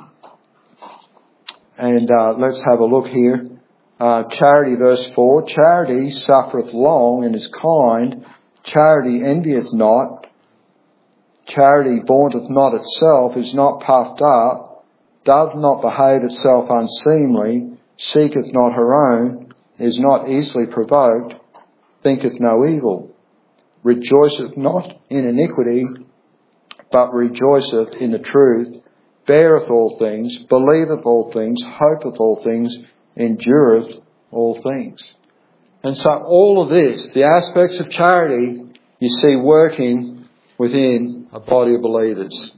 [SPEAKER 2] And let's have a look here. Charity, verse 4. Charity suffereth long and is kind. Charity envieth not. Charity vaunteth not itself, is not puffed up, doth not behave itself unseemly, seeketh not her own, is not easily provoked, thinketh no evil, rejoiceth not in iniquity, but rejoiceth in the truth, beareth all things, believeth all things, hopeth all things, endureth all things. And so all of this, the aspects of charity, you see working within a body of believers.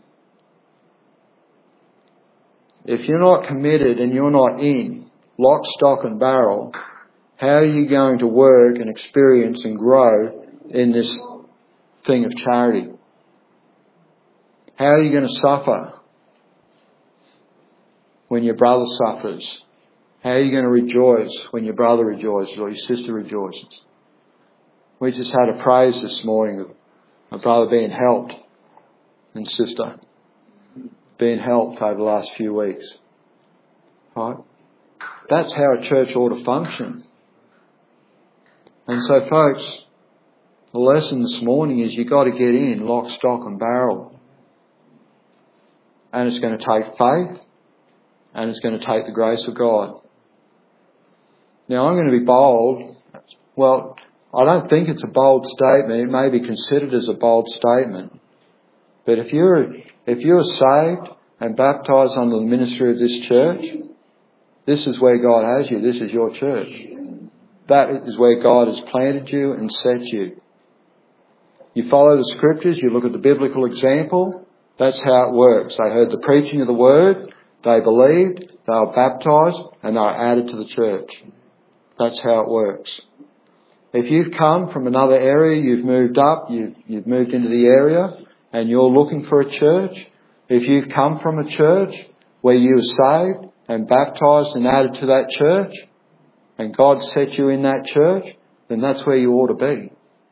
[SPEAKER 2] If you're not committed and you're not in lock, stock and barrel, how are you going to work and experience and grow in this thing of charity? How are you going to suffer when your brother suffers? How are you going to rejoice when your brother rejoices or your sister rejoices? We just had a praise this morning of a brother being helped and sister being helped over the last few weeks. Right? That's how a church ought to function. And so, folks, the lesson this morning is you've got to get in lock, stock and barrel. And it's going to take faith and it's going to take the grace of God. Now, I'm going to be bold. Well, I don't think it's a bold statement. It may be considered as a bold statement. But if you're saved and baptised under the ministry of this church, this is where God has you. This is your church. That is where God has planted you and set you. You follow the scriptures, you look at the biblical example, that's how it works. They heard the preaching of the word, they believed, they were baptised, and they were added to the church. That's how it works. If you've come from another area, you've moved up, you've moved into the area, and you're looking for a church, if you've come from a church where you were saved and baptised and added to that church, and God set you in that church, then that's where you ought to be.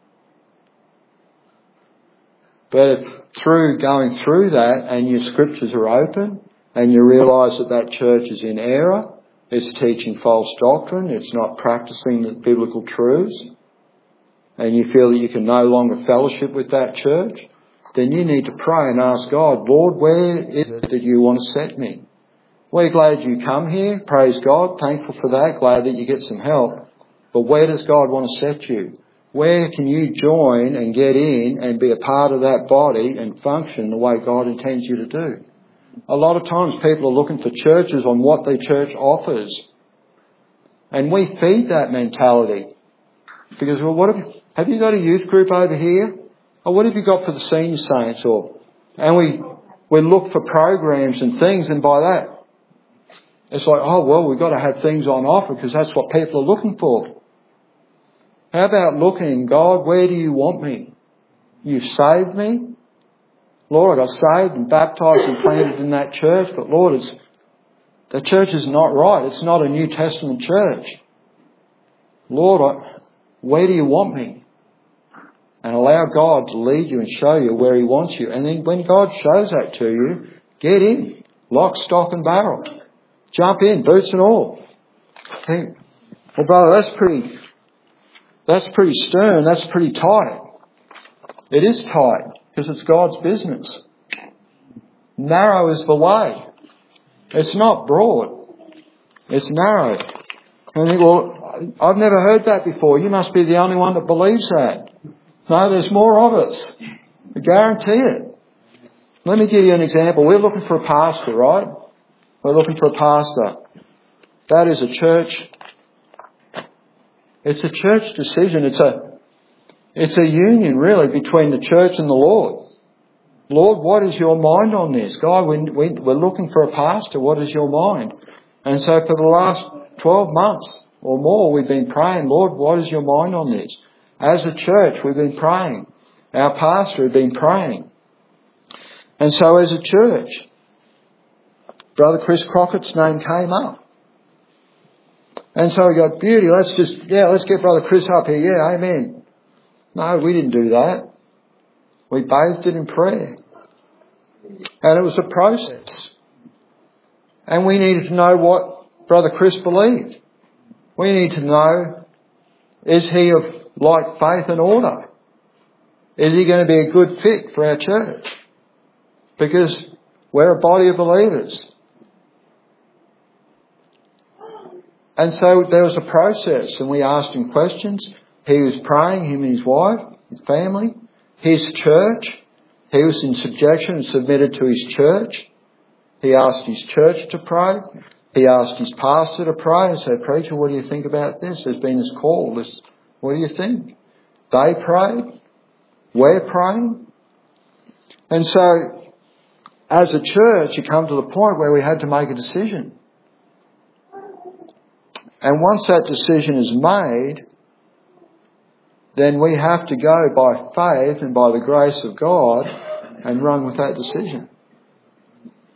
[SPEAKER 2] But if through going through that and your scriptures are open and you realise that that church is in error, it's teaching false doctrine, it's not practising the biblical truths, and you feel that you can no longer fellowship with that church, then you need to pray and ask God, Lord, where is it that you want to set me? We're glad you come here, praise God, thankful for that, glad that you get some help. But where does God want to set you? Where can you join and get in and be a part of that body and function the way God intends you to do? A lot of times people are looking for churches on what their church offers. And we feed that mentality. Because, well, have you got a youth group over here? Or what have you got for the senior saints? And we look for programs and things, and by that, it's like, oh, well, we've got to have things on offer because that's what people are looking for. How about looking, God, where do you want me? You've saved me. Lord, I got saved and baptised and planted in that church, but Lord, the church is not right. It's not a New Testament church. Lord, where do you want me? And allow God to lead you and show you where He wants you. And then when God shows that to you, get in. Lock, stock and barrel. Jump in, boots and all. Think, well, brother, that's pretty stern. That's pretty tight. It is tight because it's God's business. Narrow is the way. It's not broad. It's narrow. And you think, well, I've never heard that before. You must be the only one that believes that. No, there's more of us. I guarantee it. Let me give you an example. We're looking for a pastor, right? We're looking for a pastor. That is a church. It's a church decision. It's a union, really, between the church and the Lord. Lord, what is your mind on this? God, we're looking for a pastor. What is your mind? And so for the last 12 months or more, we've been praying, Lord, what is your mind on this? As a church, we've been praying. Our pastor had been praying. And so as a church, Brother Chris Crockett's name came up. And so we got, beauty, let's get Brother Chris up here. Yeah, amen. No, we didn't do that. We bathed it in prayer. And it was a process. And we needed to know what Brother Chris believed. We need to know, is he of like faith and order? Is he going to be a good fit for our church? Because we're a body of believers. And so there was a process, and we asked him questions. He was praying, him and his wife, his family, his church. He was in subjection and submitted to his church. He asked his church to pray. He asked his pastor to pray and said, preacher, what do you think about this? There's been this call. What do you think? They prayed. We're praying. And so, as a church, you come to the point where we had to make a decision. And once that decision is made, then we have to go by faith and by the grace of God and run with that decision.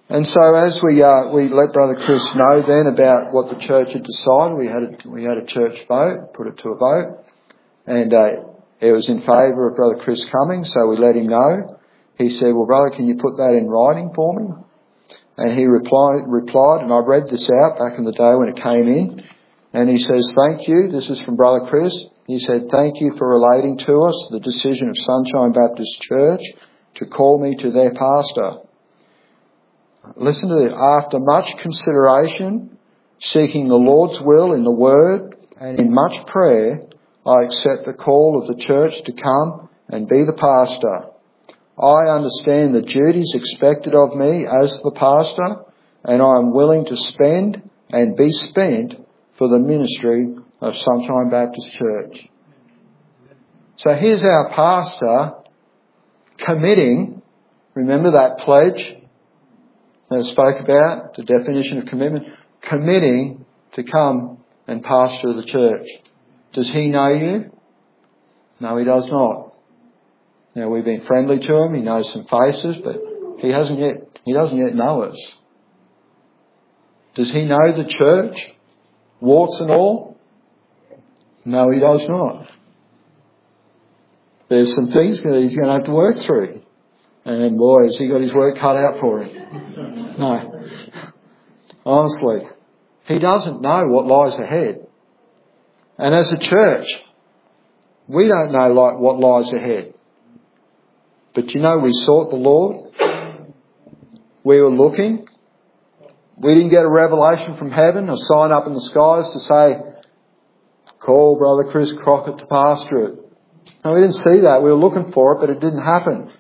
[SPEAKER 2] And so as we let Brother Chris know then about what the church had decided, we had a church vote, put it to a vote, and it was in favour of Brother Chris coming, so we let him know. He said, well, brother, can you put that in writing for me? And he replied, and I read this out back in the day when it came in, and he says, thank you, this is from Brother Chris. He said, thank you for relating to us the decision of Sunshine Baptist Church to call me to their pastor. Listen to this. After much consideration, seeking the Lord's will in the Word and in much prayer, I accept the call of the church to come and be the pastor. I understand the duties expected of me as the pastor, and I am willing to spend and be spent for the ministry of Sunshine Baptist Church. So here's our pastor committing, remember that pledge that I spoke about, the definition of commitment, committing to come and pastor the church. Does he know you? No, he does not. Now, we've been friendly to him, he knows some faces, but he doesn't yet know us. Does he know the church? Warts and all? No, he does not. There's some things he's going to have to work through. And boy, has he got his work cut out for him. No. Honestly. He doesn't know what lies ahead. And as a church, we don't know what lies ahead. But you know, we sought the Lord. We were looking. We didn't get a revelation from heaven, a sign up in the skies to say, call Brother Chris Crockett to pastor it. No, we didn't see that. We were looking for it, but it didn't happen.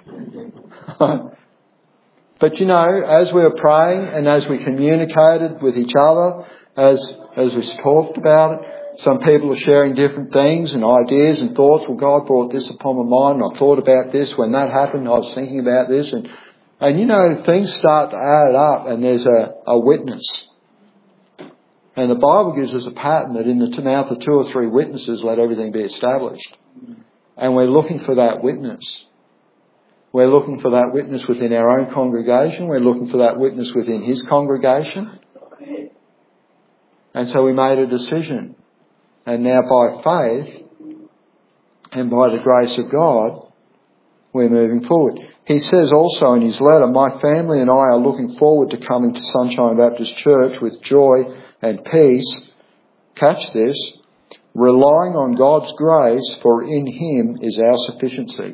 [SPEAKER 2] But you know, as we were praying and as we communicated with each other, as we talked about it, some people are sharing different things and ideas and thoughts. Well, God brought this upon my mind and I thought about this. When that happened, I was thinking about this. And you know, things start to add up and there's a witness. And the Bible gives us a pattern that in the mouth of 2 or 3 witnesses, let everything be established. And we're looking for that witness. We're looking for that witness within our own congregation. We're looking for that witness within his congregation. And so we made a decision. And now by faith and by the grace of God, we're moving forward. He says also in his letter, my family and I are looking forward to coming to Sunshine Baptist Church with joy and peace. Catch this. Relying on God's grace, for in him is our sufficiency.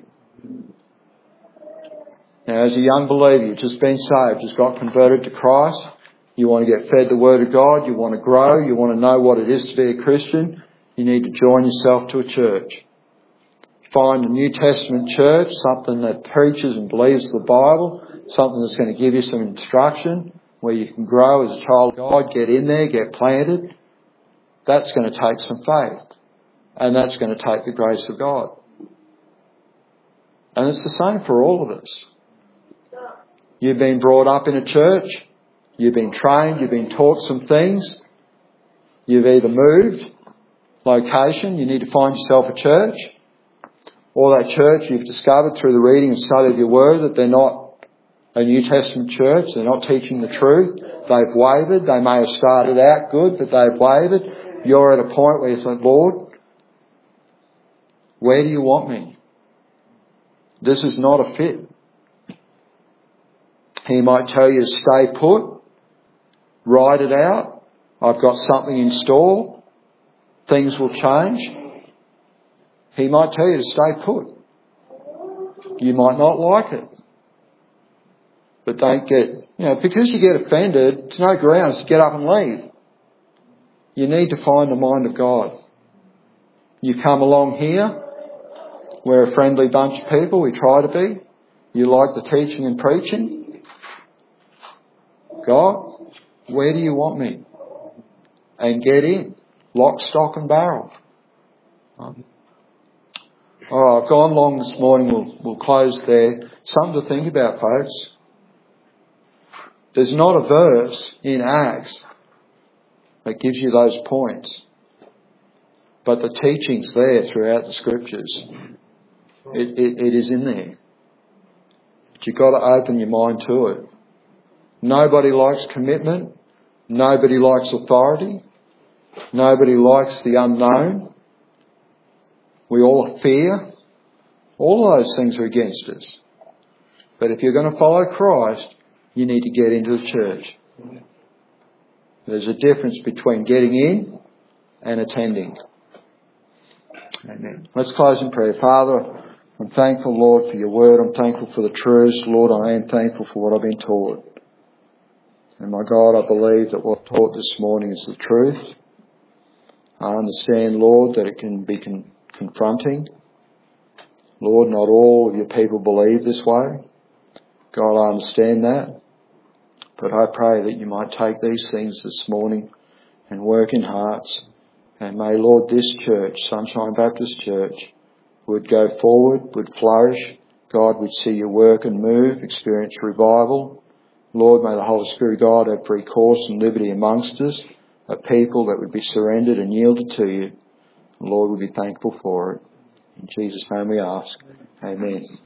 [SPEAKER 2] Now, as a young believer, you've just been saved, just got converted to Christ. You want to get fed the Word of God. You want to grow. You want to know what it is to be a Christian. You need to join yourself to a church. Find a New Testament church, something that preaches and believes the Bible, something that's going to give you some instruction, where you can grow as a child of God, get in there, get planted. That's going to take some faith. And that's going to take the grace of God. And it's the same for all of us. You've been brought up in a church. You've been trained. You've been taught some things. You've either moved location. You need to find yourself a church. Or that church you've discovered through the reading and study of your word that they're not a New Testament church. They're not teaching the truth. They've wavered. They may have started out good, but they've wavered. You're at a point where you think, Lord, where do you want me? This is not a fit. He might tell you to stay put, ride it out. I've got something in store. Things will change. He might tell you to stay put. You might not like it. But don't get, because you get offended, it's no grounds to get up and leave. You need to find the mind of God. You come along here. We're a friendly bunch of people. We try to be. You like the teaching and preaching. God, where do you want me? And get in. Lock, stock and barrel. All right, I've gone long this morning. We'll close there. Something to think about, folks. There's not a verse in Acts that gives you those points. But the teaching's there throughout the scriptures. It is in there. But you've got to open your mind to it. Nobody likes commitment. Nobody likes authority. Nobody likes the unknown. We all fear. All those things are against us. But if you're going to follow Christ, you need to get into the church. There's a difference between getting in and attending. Amen. Let's close in prayer. Father, I'm thankful, Lord, for your word. I'm thankful for the truths. Lord, I am thankful for what I've been taught. And my God, I believe that what I've taught this morning is the truth. I understand, Lord, that it can be confronting. Lord, not all of your people believe this way. God, I understand that. But I pray that you might take these things this morning and work in hearts. And may, Lord, this church, Sunshine Baptist Church, would go forward, would flourish. God, would see you work and move, experience revival. Lord, may the Holy Spirit of God have free course and liberty amongst us, a people that would be surrendered and yielded to you. Lord, we'd be thankful for it. In Jesus' name we ask. Amen.